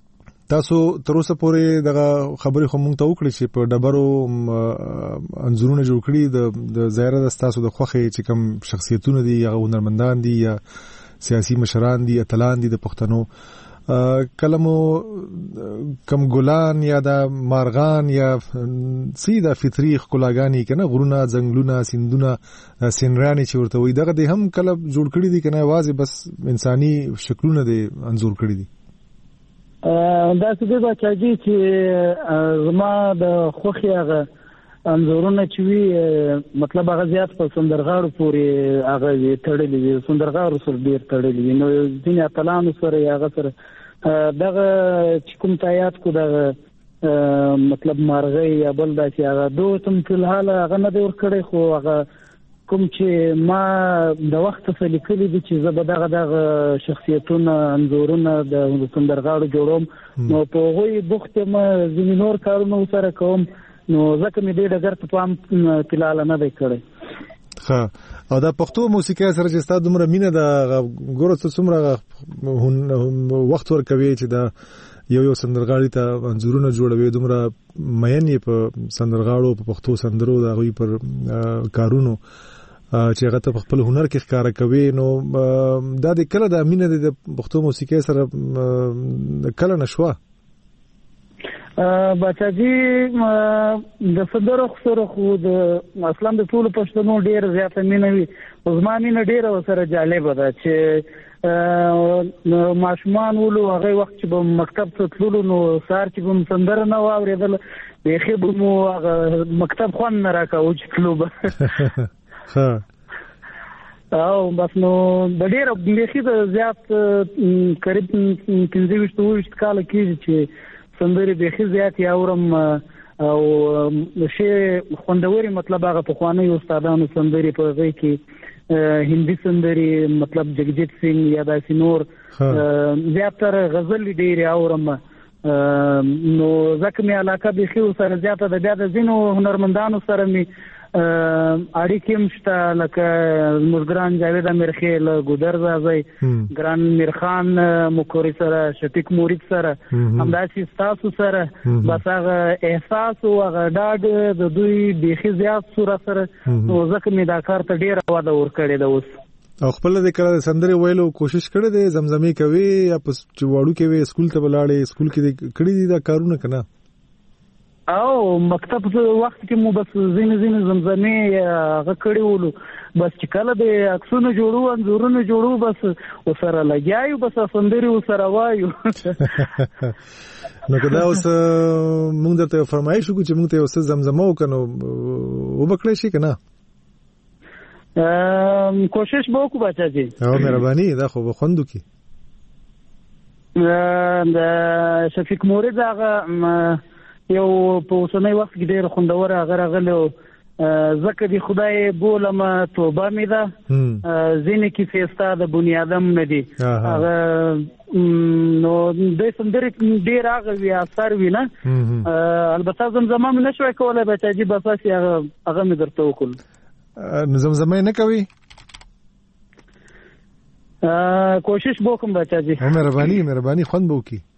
تاسو تر اوسه پورې دغه خبرې خو مونږ ته وکړې چې په ډبرو انځورونه جوړ کړي د ظاهره د تاسو د خوښې چې کوم شخصیتونه دي یا هنرمندان دي یا سیاسي مشران دي اتلان دي د پښتنو کلمو کم ګلان یا د مارغان یا سیده فطری خلاګانی کنه غرونه ځنګلونه سیندونه سینرانی چې ورته وي دغه د هم کله جوړ کړي دي کنه واځي بس انساني شکلونه دي انځور کړي دي دا څه دی بچاجي چې زما د خوخي هغه انځورونه چې وی مطلب هغه زیات په سندرغاړو پورې هغه تړلې دي سندرغاړو سره ډیر تړلې دي نو ځینې اتلانو سره هغه سره دغه چې کوم تایات کو دغه مطلب مارغی یا بل دا چې هغه دوه تم فلحال هغه نه دور کړي خو هغه کوم چې ما د وخت څخه لیکلي دي چې زه دغه شخصیتونه انځورونه د سندرغاړو جوړوم نو په هغوی بوخت ما ځینې نور کارونه سره کوم نو ځکه مې دې ډګر ته پام فلحال نه دی کړی ښه او دا پښتو موسیقي سره چې ستاسو دومره مینه ده ګوره څومره وخت ورکوي چې دا یو سندرغاړي ته انځورونه جوړوي دومره مین یې په سندرغاړو په پښتو سندرو د هغوی پر کارونو چې هغه ته په خپل هنر کې ښکارا کوي نو دا د کله د مینه د پښتو موسیقي سره کله نشوه بچاجي د صدر خسر خو د اصلا د ټول پښتنو ډیر زیاته مینه وي زمانه ډیر سره جالب ده چې ماشومان ولو هغه وخت چې په مکتب ته تللو نو سار چې کوم سندره نه واوریدل به خې به مو مکتب خوان نه راکاو چې تلو به او بس نو د ډیر بلخي د زیات قریب 15 کال کې چې سندري بخي زیات یاورم او شی خوندوري مطلب هغه په خواني استادانو سندري په غي کې هندي سندري مطلب جگجیت سنگ یا داسې نور زیاتره غزل ډیر یاورم نو ځکه مې علاقه بخي سره زیاته د بیا د زینو هنرمندانو سره مې اړیکې مشته لکه مرګران جاوید امیرخیل ګودر زازی ګران میرخان مکوري سره شفیق مورید سره همداسې تاسو سره بس هغه احساس او هغه ډاډ د دوی بيخي زیات سره سره نو ځکه مې دا کار ته ډیر واده ور کړی دا اوس او خپل د کله سندري ویلو کوشش کړی دی زمزمي کوي یا په چوړو کې وي سکول ته بلاړې سکول کې کړی دي دا کارونه کنه او مکتب وخت کې مو بس زین زمزمه هغه کړی ولو بس چې کله د عکسونو جوړو انځورونو جوړو بس وسره لګیایو بس سندري وسره وایو نو کدا اوس موږ ته فرمایش وکړو چې موږ ته اوس زمزمه وکنو وبکړې شي کنه کوشش به وکړو بچاجي او مهرباني دا خو بخوندو کی د شفیق مورید هغه یو په اوسنۍ وخت کې ډېر خوندور هغه راغلی ځکه دی خدای بولم توبه مې ده ځینې کیسې ستا د بني آدم نه دي هغه نو د سندرې ډېر هغه وي اثر وي نه البته زمزمه مې نه شوی کولی بچاجي بس هغه مې درته وکړو نو زمزمه یې نه کوي کوشش به وکړم بچاجي مهرباني خوند به وکړي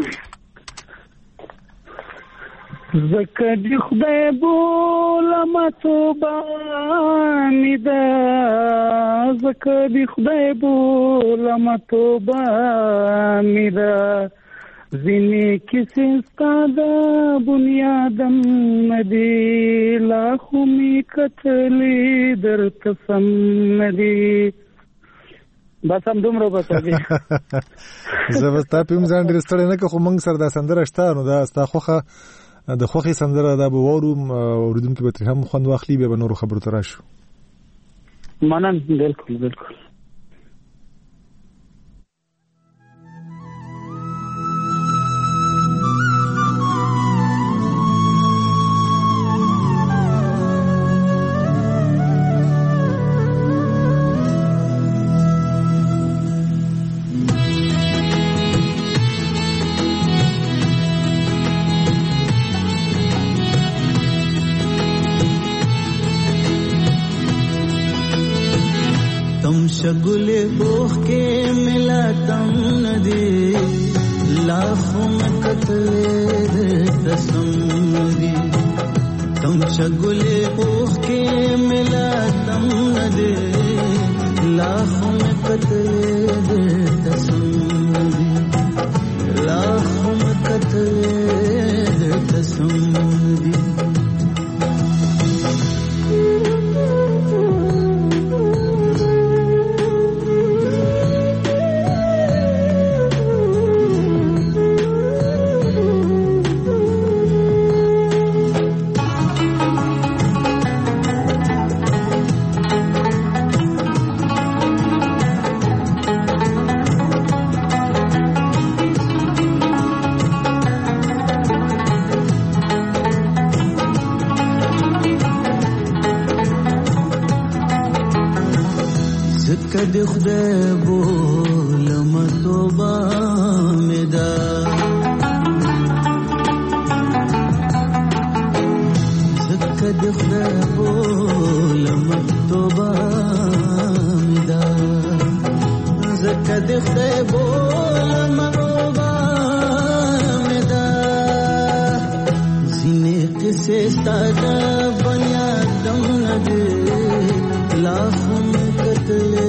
زکه دی خدای بولم توبه می ده زکه دی خدای بولم توبه می ده زینې کیسې ستا د بني آدم ندی لا خو می کتلې درته سم ندی بس هم دومره بچاږي زه به ستا په ځان ډېر ستړی نه که خو موږ سره دا سندره شته نو دا ستا خوښه د خوخي سندره دا به وورو اوریدونکو به تر هم خوند واخلي به نور خبرو ته راشو منن بالکل शगुले बोख के मिला तम नदी लाखों में کتلې تسمدي تم شګلې اوخ کې ملا تم ندې لاخم کتلې تسمدي لاخم کتلې تسمدي کدی خدای بولم توبه مدا کدی خدای بولم توبه مدا کدی خدای بولم توبه مدا سینه قصه ستاده بنیادم ندی لاخم کتلې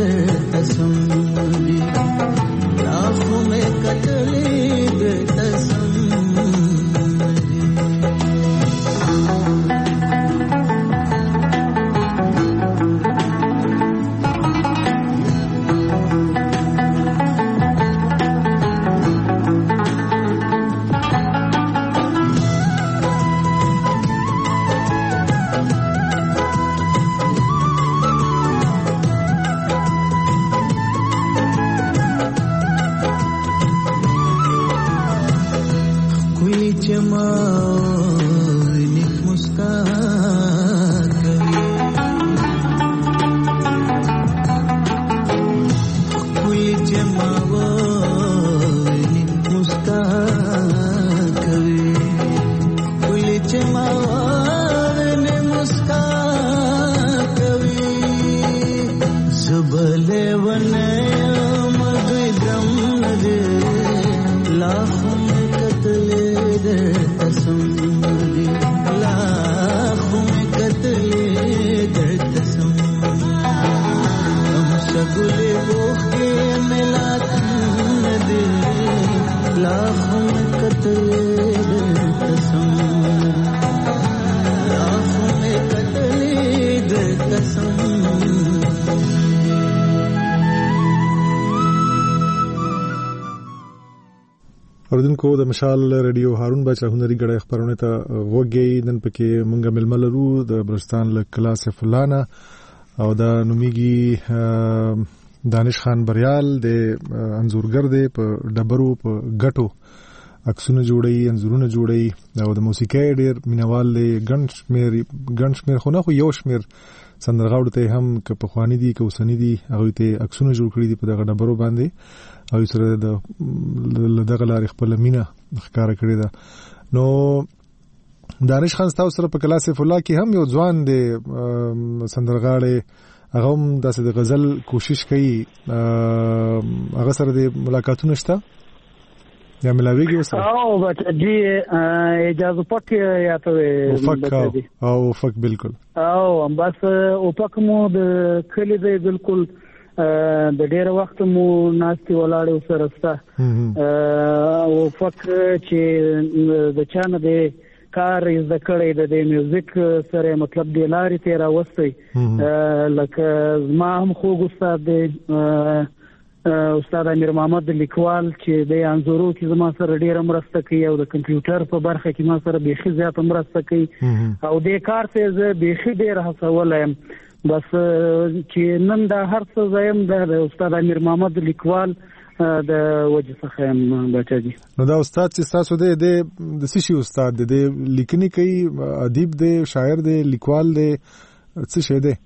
تسمدي لاخو میں کتلې تسمدي اوردونکو د مشال ریډیو هارون بچا هنري غړې خبرونه ته وګي نن پکې مونږه ململرو د بلوچستان له کلاس فلانا او د نومیږي دانش خان بریال د انزورګر دی په ډبرو په غټو عکسونه جوړي انزورونه جوړي او د موسیقي ډېر مینوال دی ګنشمیر خو نه خو یو شمیر سندرغاړو ته هم که په خواني دي که وسني دي هغه ته عکسونه جوړ کړي دي په دغه ډبرو باندې او سره د دغه لارې خپل مینا ښکارا کړی دا نو دانش خان تاسو سره په کلاس فلا کې هم یو ځوان دی سندرغاړي هغه هم داسې د غزل کوشش کوي هغه سره د ملاقاتونه شته یا ملاویږي وسره او بچی اجازه پک یا ته او فک بالکل او بس او پک مو د کلی دی بالکل د ډېر وخت مو ناستي ولاړ سره ستا او فک چې د چانه دی کار د کړې د میوزیک سره مطلب دی لارې ته راوستي لکه ما هم خو استاد دی استاد امیر محمد لیکوال چې د انزورو کې زما سره ډېر مرسته کوي او د کمپیوټر په برخه کې ما سره بيخي زیات مرسته کوي او د کار ته زه بيخي ډېر هڅولایم بس چې نن دا هر څه زم د استاد امیر محمد لیکوال د وجه څخه بچی نو دا استاد چې تاسو د سشي استاد د لیکنې کوي ادیب دی شاعر دی لیکوال دی څه شه دی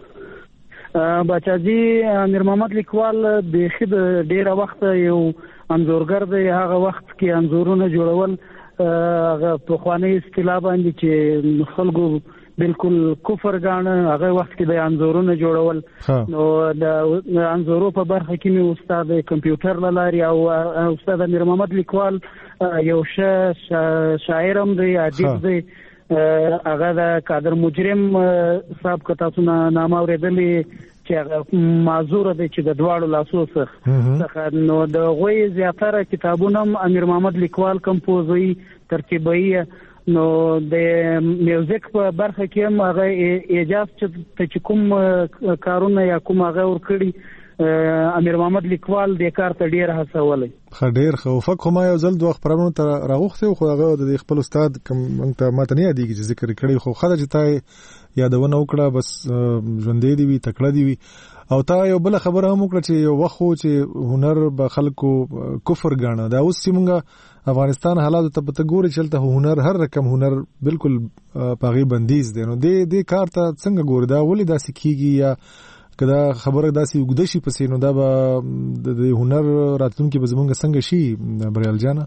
بچی امیر محمد لیکوال بيخي د ډیره وخت یو انزورګر دی هغه وخت کې انزورونه جوړول هغه په خواني اصطلاح باندې چې خلکو بالکل کفر غاڼه هغه وخت کې د انزورونو جوړول نو د انزورو په برخه کې مې استاد کمپیوټر لاري او استاد امیر محمد لیکوال یو شاعر هم دی ادیب دی هغه د قادر مجرم صاحب کتاسو نامه اوریدلې چې معذور دی چې د دواړو لاسو څخه نو د غوي زیاتره کتابونه امیر محمد لیکوال کمپوزوي ترتیبوي نو د میوزیک په برخه کې هم هغه ایجاز چې کوم کارونه یا کوم هغه ورکړي امیر محمد لیکوال د کار ته ډیر هڅولې ډیر خو فکه ما یو ځل دوه خبرونه تر راغوخته خو هغه د خپل استاد کوم ته ماته نه یادېږي چې ذکر کړی خو خدای چې تا یادونه وکړه بس ژوندې دی وي تکړه دی وي او تا یو بل خبره هم وکړه چې یو وخت چې هنر به خلکو کفر ګاڼه دا اوس چې مونږ افغانستان حالات ته پته ګوري چلته هنر هر رقم هنر بالکل پاغي بندیز دي نو د کار ته څنګه ګوري دا ولې دا سکیږي یا کدا خبره داسي وګد شي پسې نو دا به د هنر راتلونکي به زمونږ څنګه شي بریال جانا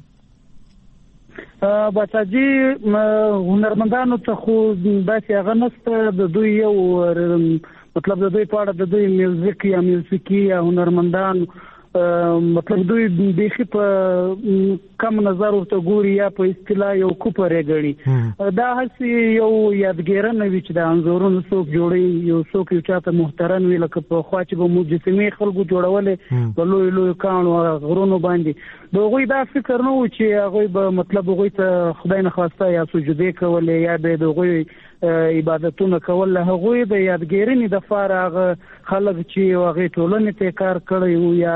بچاجي هنرمندانو ته خو داسې هغه نسته د دوی یو مطلب د دوی په اړه د دوی میوزیک یا موسیقي یا هنرمندان مطلب دوی بیخي په کم نظر ورته ګوري یا په اصطلاح یو کوپرې غړي دا هسي یو یادګیرنه وی چې د انزورونو څوک جوړي یو څوک یو چاته محترم وی لکه په خوا چې به مجسمه خلکو جوړولې په لوی لوی کانو غرونو باندې دوی دا فکر نه و چې هغه به مطلب هغه ته خدای نه خواسته یا سجده کولې یا به دوی عبادتونه کول له هغه د یادګیرنې د فارغ خلک چې هغه ټولنې ته کار کړی یا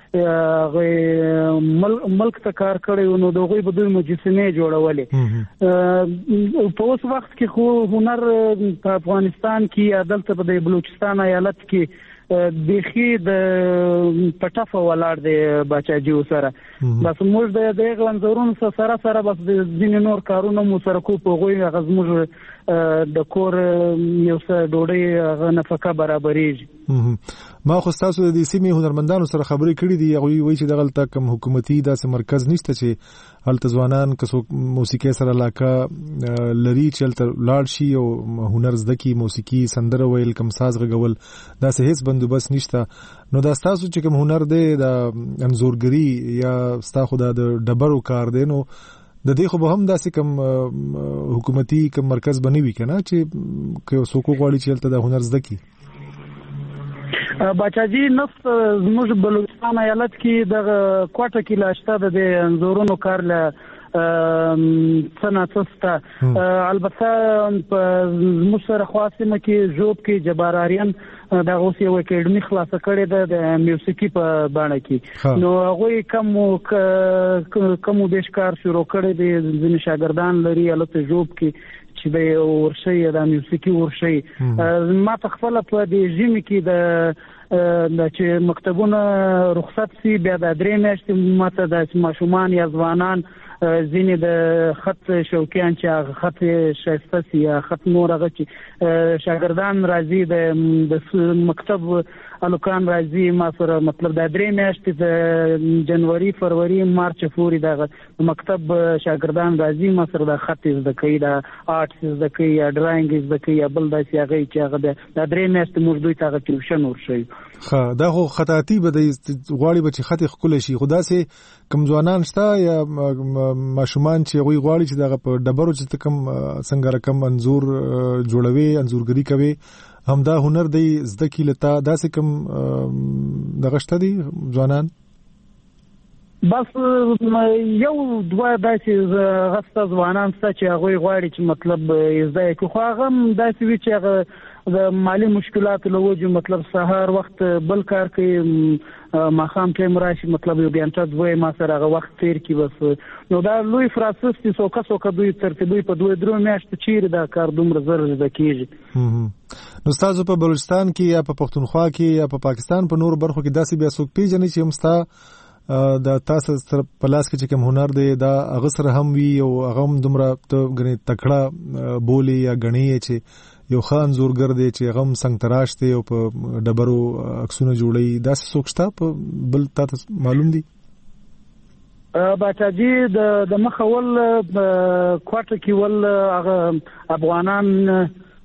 ملک ته کار کړی نو دغه به دوی مجسمه جوړولې په اوس وخت کې خو هنر په افغانستان کې عدالت په بلوچستان ایالت کې بيخي د پټافه ولاړ دی بچاجي سره بس موږ د دغه انځورونو سره بس د دین نور کارونه مو سره کو په غوي غزموږ د کور یو څه ډوډۍ غ نفقه برابرېږي ما خو تاسو د سیمې هنرمندانو سره خبرې کړې دي هغه وایي چې دغه کم حکومتي داسې مرکز نشته چې هلته ځوانان کسو موسیقي سره علاقه لري چې هلته لاړ شي او هنر زده کی موسیقي سندره ویل کم ساز غول داسې هیڅ بندوبست نشته نو دا تاسو چې کوم هنر دی د انزورګری یا ستا خو د ډبرو کار دی نو د دې خو به هم داسې کوم حکومتي کوم مرکز بنوي کنه چې که څوک غواړي چې هلته د هنر زده کی بچاجي نفس زموږ بلوچستان ایالت کې د کوټه کې لاشته د انزورونو کار له سناسستا البته په مصر خاصه کې جوب کې جباراریان دا اوس یو اکیډمي خلاصه کړې ده د موسیقي په باندې کې نو هغه کوم بیش کار شروع کړی دي ځینې شاګردان لري البته جوب کې چې د ورشي د موسیقي ورشي ما تخفل په دې ژمي کې د چې مکتبونه رخصت سي بیا د درې میاشتې ماته د ماشومان یا ځوانان ځینې د خط شوقیان چې خط شایسته سي یا خط نور هغه چې شاګردان راځي د مکتب الوکان راځي ما سره مطلب د درې میاشتې د جنوري فروری مارچ پورې د مکتب شاګردان راځي ما سره د خط زده کوي د آرټس زده کوي یا ډراینګ زده کوي یا بل داسې هغه چې هغه د درې میاشتې موږ دوی ته ټیوشن ورشي دا خو خطاطي به د غواړي به چې خط خپل شي خدا سي کم ځوانان شته یا ماشومان چې غوي غواړي چې دغه په ډبرو چې کم څنګه رقم انزور جوړوي انزورګری کوي همدا هنر دی زده کی لتا داسې کم دغه شته دي ځوانان بس یو دوه داسې غسته ځوانان چې هغه غواړي چې مطلب زده کوي خو هغه داسې وی چې هغه د مالی مشکلات له وجه مطلب سهار وخت بل کار کوي ماخام ټیم راشي مطلب یو بیانټه دوی ما سره هغه وخت تیر کی بس نو دا لوی فرانسس چې څوک دوی ترتیبي په دوه درو میاشتې چیرې دا کار دومره زر زده کیږي نو تاسو په بلوچستان کې یا په پښتونخوا کې یا په پاکستان په نور برخو کې داسې بیا څوک پیژنې چې همستا د تاسو سره په لاس کې چې کوم هنر دی دا هغه سره هم وی او هغه هم دومره ته غني تکړه بولی یا غنی چې یو خان زورګر دی چې غم څنګه تراش دی او په ډبرو عکسونه جوړي دا څوک شته په بل تاسو معلوم دي باچاجي د مخول کوټه کې ول هغه افغانان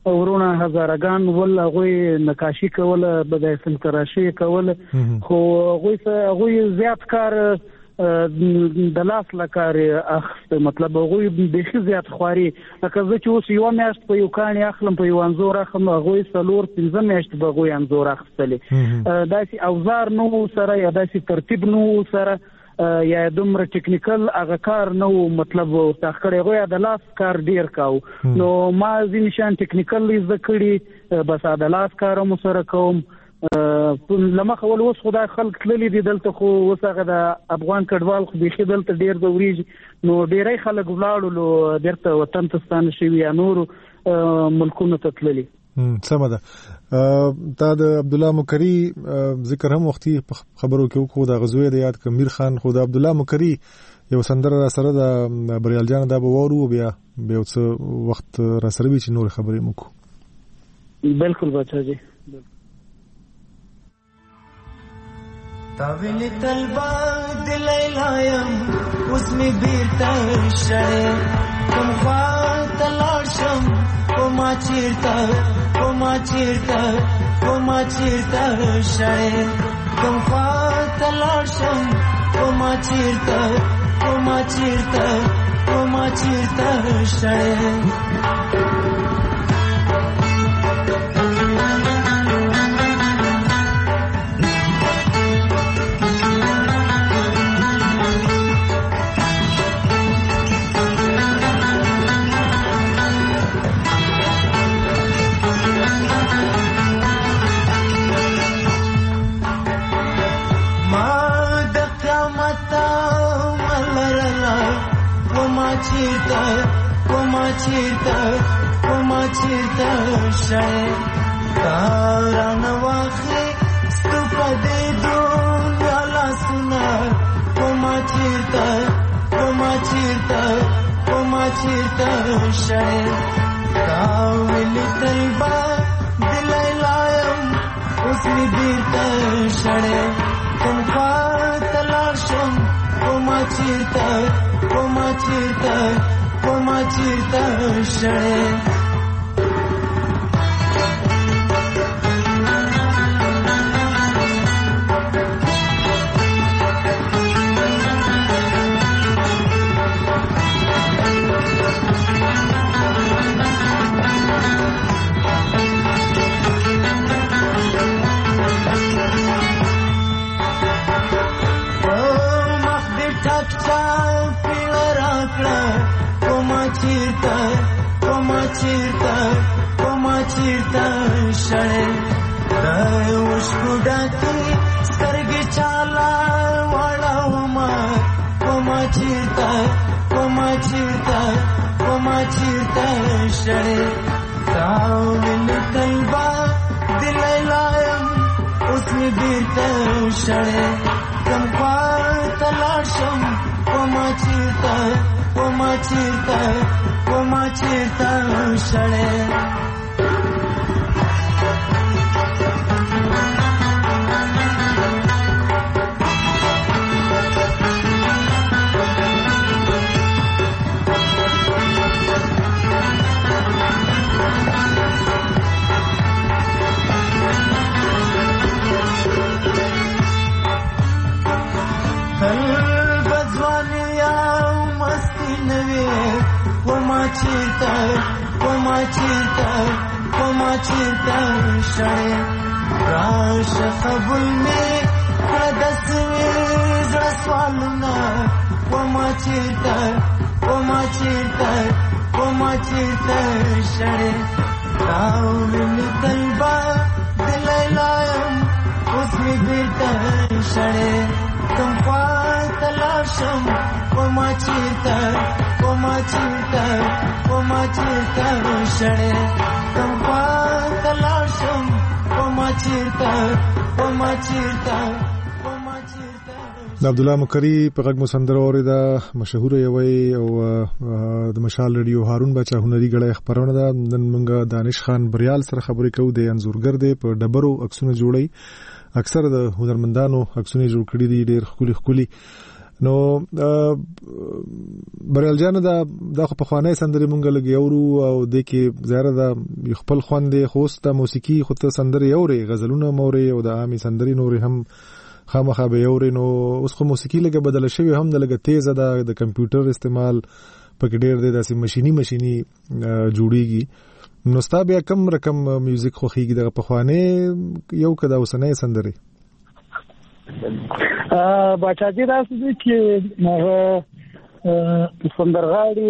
ورونه هزارګان ول هغه نقاشي کوله بدای سم تراشی کوله خو هغه زیات کار د لاس لکار اخست مطلب هغه به زیات خواري لکه زه چې اوس یو میاشت په یو کاني اخلم په یو انزور اخلم هغه سلور 15 میاشت به هغه انزور اخستلې داسې اوزار نو سره یا داسې ترتیب نو سره یا دومره ټیکنیکل هغه کار نو مطلب تاخړې غویا د لاس کار ډیر کاو نو ما ځین شان ټیکنیکل زده کړی بس د لاس کار مو سره کوم لمخ اول اوس خدای خلق تللی دي دلته خو وسغه د افغان کډوال خو به دلته ډیر ضروري نو ډیرای خلک ولاړو درته وطن ته ستانه شي یا نور ملکونو ته تللی سمه ده تا د عبد الله مکری ذکر هم وختي خبرو کې وکړو د غزوې د یاد کمیر خان خو د عبد الله مکری یو سندره سره د بریال جان دا وورو بیا څه وخت را سره به چې نور خبرې مکو بالکل بچا جی تاویل تلبا دلی لایم اس میں بیرتا شئے کم خواہ تلاشم وما چیرتا شئے کم خواہ تلاشم وما چیرتا شئے چیرتا شئے تاران واخی ستوپا دے دنیا لا سنا وما چیرتا شئے تاویل تلبا دلائی لایم اس میں بیرتا شئے کم خواہ تلاشم وما چیرتا شئے چیرتا شئے دشکو ڈاکی سترگی چالا واڑا وما چیرتا شئے تاویل تلبا دلائی لایم اس میں بیرتا شئے کم خواہ تلاشم وما چیرتا شئے چیرتا شئے راش قبول میں دسویں زسوالنا وما چیرتا شئے تاویل تلبا دلائی لایم اس میں بیرتا شئے کم خواہ تلاشم وما چیرتا شئے کم خواہ تلاشم وما چیرتا د عبد الله مکری په غږ مسندر اوریدا مشهور یوي او د مشال رادیو هارون بچا هنري غړې خبرونه ده نن موږ دانش خان بریال سره خبرې کوو د انزورګر دی په ډبرو عکسونه جوړي اکثر د هنرمندانو عکسونه جوړ کړي دي ډېر خولي نو بریال جان دا خو په خوانه سندري مونږ لګي اورو او د کې زیاره دا خپل خوندې خوسته موسیقي خو ته سندري اوري غزلونه موري او د عامي سندري نوري هم خامخا به اوري نو اوس خو موسیقي لګه بدل شوی هم د لګه تیز ده د کمپیوټر استعمال پکې ډېر دی داسې ماشيني جوړیږي نو ستا بیا کم رقم میوزیک خو خيږي د په خوانه یو کدا وسنه سندري باچاجي راځي چې هغه سندرغاړي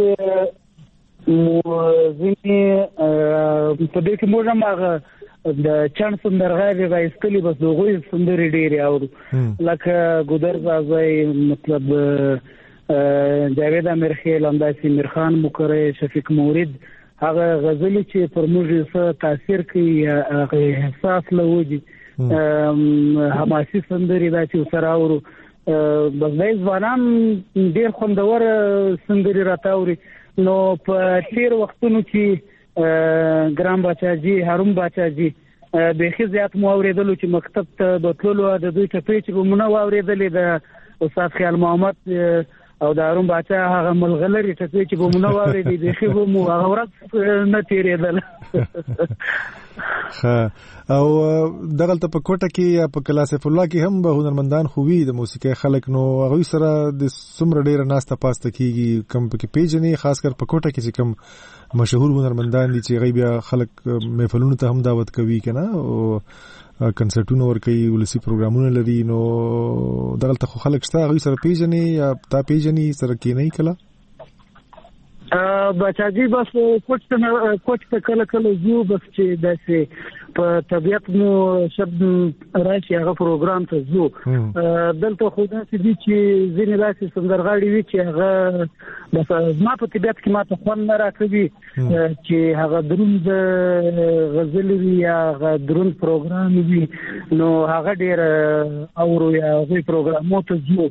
ځینې په دې کې موږ هغه د چان سندرغاړي راځي بس دوی سندري ډېری اورو لکه ګودر زازای مطلب جاوید امیرخیل همداسې میرخان مکرې شفیق مورید هغه غزل چې پر موږ څه تاثیر کوي هغه احساس لوجي حماسي سندري دا چې سره اورو بس دای ځوانان ډېر خوندور سندري راتاوري نو په تیر وختونو کې ګرام باچاجي هارون باچاجي به زیات مو اوریدلو چې مکتب ته د تللو د دوی ټپې چې مونږ اوریدلې د استاد خیال محمد او د هارون باچا هغه ملغلري ټپې چې مونږ اوریدې د خو مو هغه ورځ نه تیرېدل او دغه ته په کوټه کې یا په کلاسف الله کې هم به هنرمندان خووي د موسیقي خلک نو هغه سره د سمره ډیره ناسته پاسته کیږي کم په پیجنې خاص کر په کوټه کې چې کم مشهور هنرمندان دي چې غیبیا خلک محفلونو ته هم دعوت کوي کنه او کنسرټونو ور کوي ولسی پروګرامونه لري نو دغه ته خلک شته هغه سره پیجنې یا تا پیجنې سره کې نه کله بچاجي بس کوچ ته کله یو بس چې داسې په طبيعت مو شب راشي هغه پروګرام ته زو دلته خو داسې دي چې ځینې داسې سندرغاړي وي چې هغه بس ما په طبيعت کې ماته خوند نه راکوي چې هغه دروند غزل وي یا هغه دروند پروګرام وي نو هغه ډېر اورو یا هغه پروګرامو ته زو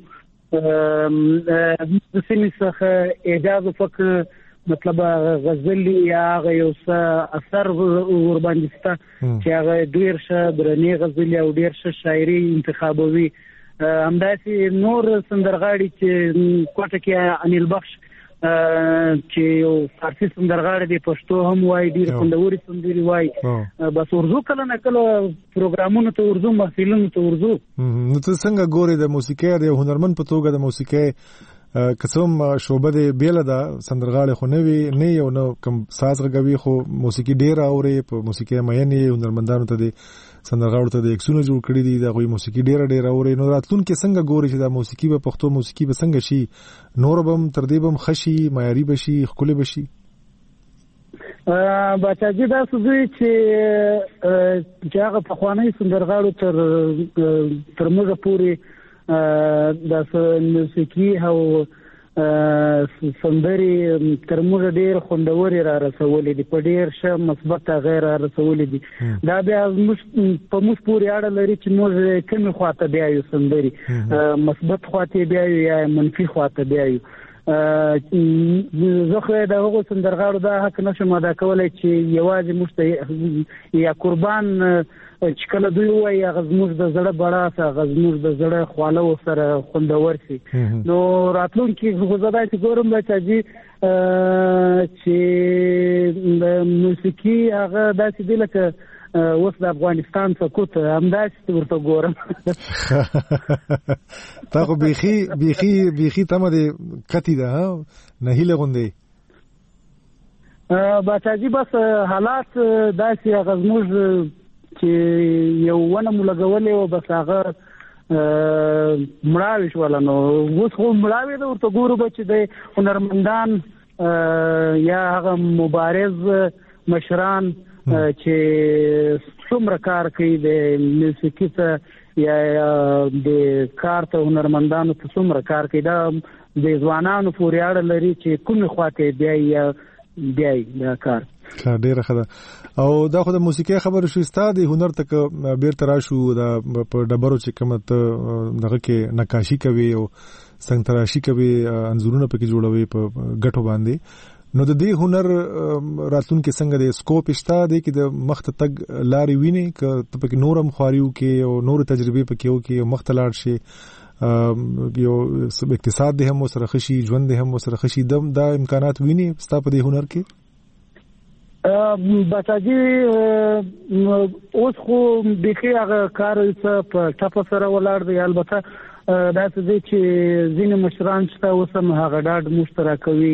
د سیمې څخه اجازه فکر مطلب غزل یا یو څه اثر ور باندې ستا چې هغه ډیر ښه درنې غزل او ډیر ښه شاعري انتخابوي همداسې نور سندرغاړي چې کوټه کې انیل بخش چې یو فارسی سندرغاړي دی پښتو هم وای ډیر خوندوري سندري وای بس ورزو کله نه کله پروګرامونو ته ورزو محفلونو ته ورزو نو ته څنګه ګوري د موسیقي د هنرمند په توګه د موسیقي قسم شوبه د بیل دا سندرغاړي خو نه وی نه یو نو کم ساز غوي خو موسیقي ډیر اوري په موسیقي مېنې هنرمندانو ته د سندرغاړو ته د اکسونو جوړ کړی دي دا غوي موسیقي ډیر اوري نو راتلون کې څنګه ګوري چې دا موسیقي په پښتو موسیقي به څنګه شي نوربم تردیبم خشي معیاري بشي خولي بشي باچاجي دا سوي چې هغه په خواني سندرغاړو تر موږ پوري د موسیقي او سندري تر موږ ډیر خوندوري را رسولې دي په ډیر ښه مثبت غیر را رسولې دي دا بیا په موږ پورې اړه لري چې موږ کومه خواته بیا یو سندري مثبت خواته بیا یا منفي خواته بیا یو زه خو دا هغه سندرغاړو دا حق نشم ادا کولای چې یوازې مشته یا قربان چې کله دوی وایي غزموږ د زړه بڑا سره غزموږ د زړه خواله سره خوندور شي نو راتلونکي غوځدای چې ګورم بچاجي چې موسیقي هغه داسې دی لکه اوس د افغانستان سکوت همداسې ورته ګورم تا خو بیخي تمه دې کتی ده نه هیله غوندې بچاجي بس حالات داسې غزموږ چې یو ونه ملګولې او بس هغه مړاوي شو نو اوس خو مړاوي ده ورته ګورو بچ د هنرمندان یا هغه مبارز مشران چې څومره کار کوي د موسیقي ته یا د کار ته هنرمندانو ته څومره کار کوي دا د ځوانانو پورې اړه لري چې کومه خواته بیا دا کار ډیره ښه ده او دا خو د موسیقي خبره شو استاد هنر تک بیرته راشو دا په ډبرو چې کومه دغه کې نقاشي کوي او څنګه تراشي کوي انځورونه پکې جوړوي په غټو باندې نو د دې هنر راتلون کې څنګه د سکوپ شته د کې د مخته تک لاري ویني ک ته پکې نورم خواریو کې او نور تجربه پکې او کې مختلار شي یو اقتصاد دې هم سره خشي ژوند دې هم سره خشي دا امکانات ویني ستا په دې هنر کې؟ بچاجي اوس خو بخي هغه کار څه په ټاپ سره ولاړ دی. البته دا څه چې ځینې مشران چې اوس هم هغه ډاډ مشترکوي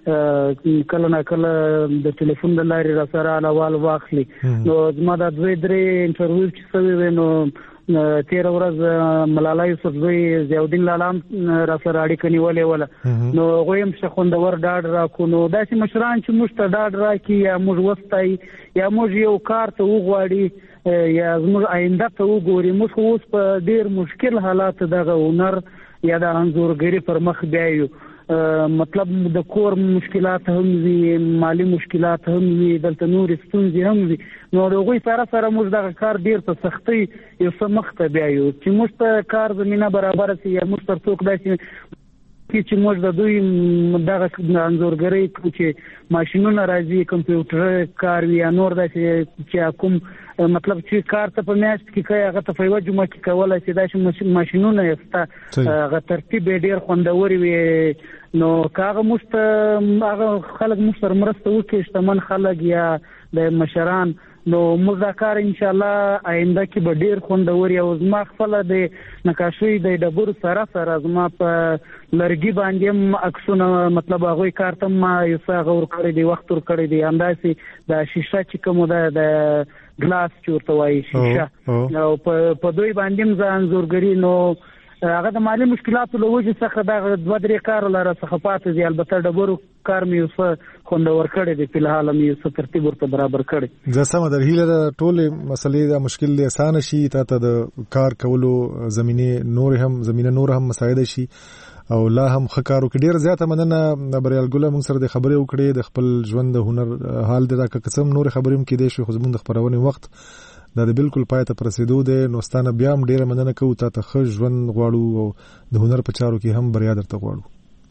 کله نه کله د ټلیفون د لارې را سره اړوال واخلي. نو زما دا 2-3 انټرویو چې شوی نو 13 ورځ ملاله یوسفزۍ ضیاءالدین لالام را سره اړیکه نیولې وله نو هغوی هم ښه خوندور ډاډ راکړو. نو داسې مشران چې موږ ته ډاډ راکړي یا موږ وستایي یا موږ یو کار ته وغواړي یا زموږ آینده ته وګوري. موږ خو اوس په ډېر مشکل حالات دغه هنر یا د انځورګري پر مخ بیایو. مطلب د کور مشکلات هم وي، مالی مشکلات هم وي، دلته نورې ستونزې هم وي. نو د هغوی سره سره موږ دغه کار ډېر په سختۍ یو څه مخ ته بیایو چې موږ ته کار زمینه برابره سي یا موږ تر څوک داسې چې موږ د دوی دغه انځورګرۍ کوو چې ماشینونه راځي، کمپیوټر کار وي یا نور داسې چې کوم مطلب چې کار ته په میاشت کې کوي هغه ته په یوه جمعه کې کولی شي داسې ماشینونه یې شته هغه ترتیب یې ډېر خوندور وي. نو که هغه موږ ته هغه خلک موږ سره مرسته وکړي شتمن خلک یا د مشران نو موږ دا کار انشاءالله آینده کې به ډېر خوندور او زما خپله د نقاشۍ د ډبرو سره سره زما په لرګي باندې هم عکسونه مطلب هغوی کار ته ما یو څه هغه ورکړی دی وخت ورکړی دی. همداسې د شیشه چې کوم ده د ګلاس چې ورته وایي شیشه او په دوی باندې هم زه انځورګري نو هغه د مالي مشکلاتو له وجې څخه دغه 2-3 کار لره څخه پاتې دي. البته ډبرو کار مې یو څه خوندور کړی دی، فلحال مې یو څه ترتیب ورته برابر کړی. زه سمه در هیله ده ټولې مسلې دا مشکل دی اسانه شي، تا ته د کار کولو زمینه نور هم مساعده شي او لا هم ښه کار وکړي. ډېر زیاته مننه بریال ګله موږ سره د خبرې وکړې د خپل ژوند د هنر حال دی. دا که قسم نور خبرې هم کېدای شي خو زموږ د خپرونې وخت دا د بالکل پای ته رسیدو دی. نو ستانه بیا هم ډېره مننه کوو، تا ته ښه ژوند غواړو او د هنر په چارو کې هم بریا درته غواړو.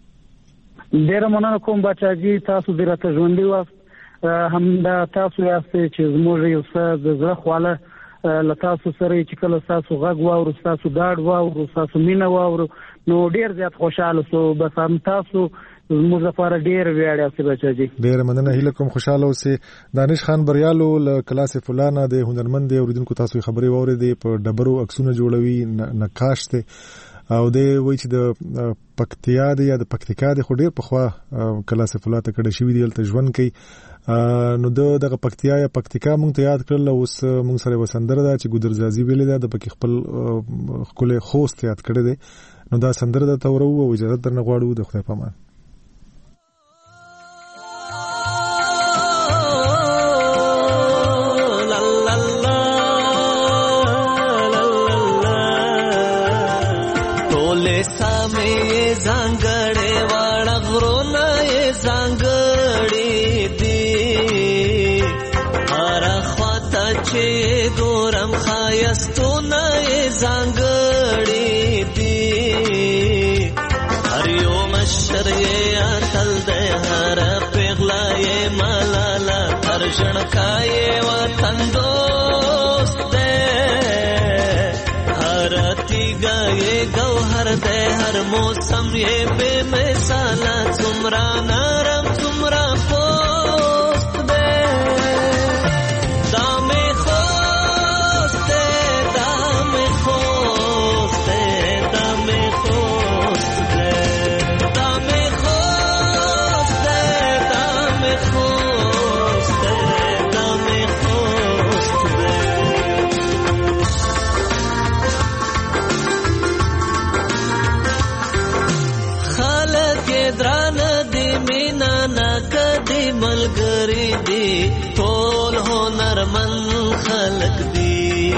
ډېره مننه کوم بچاجي، تاسو ډېر راته ژوندي واست. همدا تاسو یاست چې زموږ یو څه د زړه خواله له تاسو سره چې کله ستاسو غږ واورو، ستاسو ډاډ واورو، ستاسو مینه واورو نو ډېر زیات خوشحاله سو. بس هم تاسو زموږ لپاره ډېر ویاړ یاست بچاجي. ډېره مننه، هیله کوم خوشحاله اوسې. دانش خان بریالو له کلاس فلانه د هنرمند دی اوریدونکو تاسو خبرې واورېدې. په ډبرو عکسونه جوړوي، نقاش دی او دی وایي چې د پکتیا دی یا د پکتیکا دی خو ډېر پخوا کلاس فلاته کړی شوي دی، هلته ژوند کوي. نو دغه پکتیا یا پکتیکا موږ ته یاد کړل. اوس موږ سره یوه سندره ده چې ګودرزازي ویلې ده، د پکې خپل ښکلی خوست یاد کړی دی. نو دا سندره درته ورو او اجازه درنه غواړو. د خدای په امان. ژړکایې وطن دوست دی، هر تیږه یې ګوهر دی، هر موسم یې بې مثاله، څومره نرم څومره پوست دی. دا مې خوست دی، دا مې خوست دی، دا مې خوست دی، دا مې خوست دی، دا مې خوست ملګری دی، ټول هنرمن خلق دی.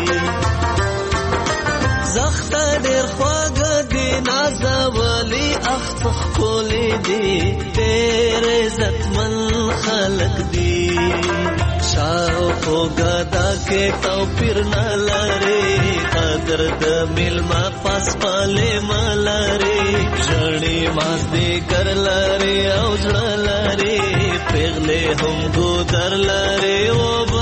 زخته ډېر خواږه دی، نازولي اخ ښکلي دی، ډېر عزتمن خلق دی. شاوخوا ګدا کې توپیر نه لري، قدر د میلمه پاس پالې ملري، ژړې مازدیګر لري او زړه لري، پیغلې هم ګودر لري او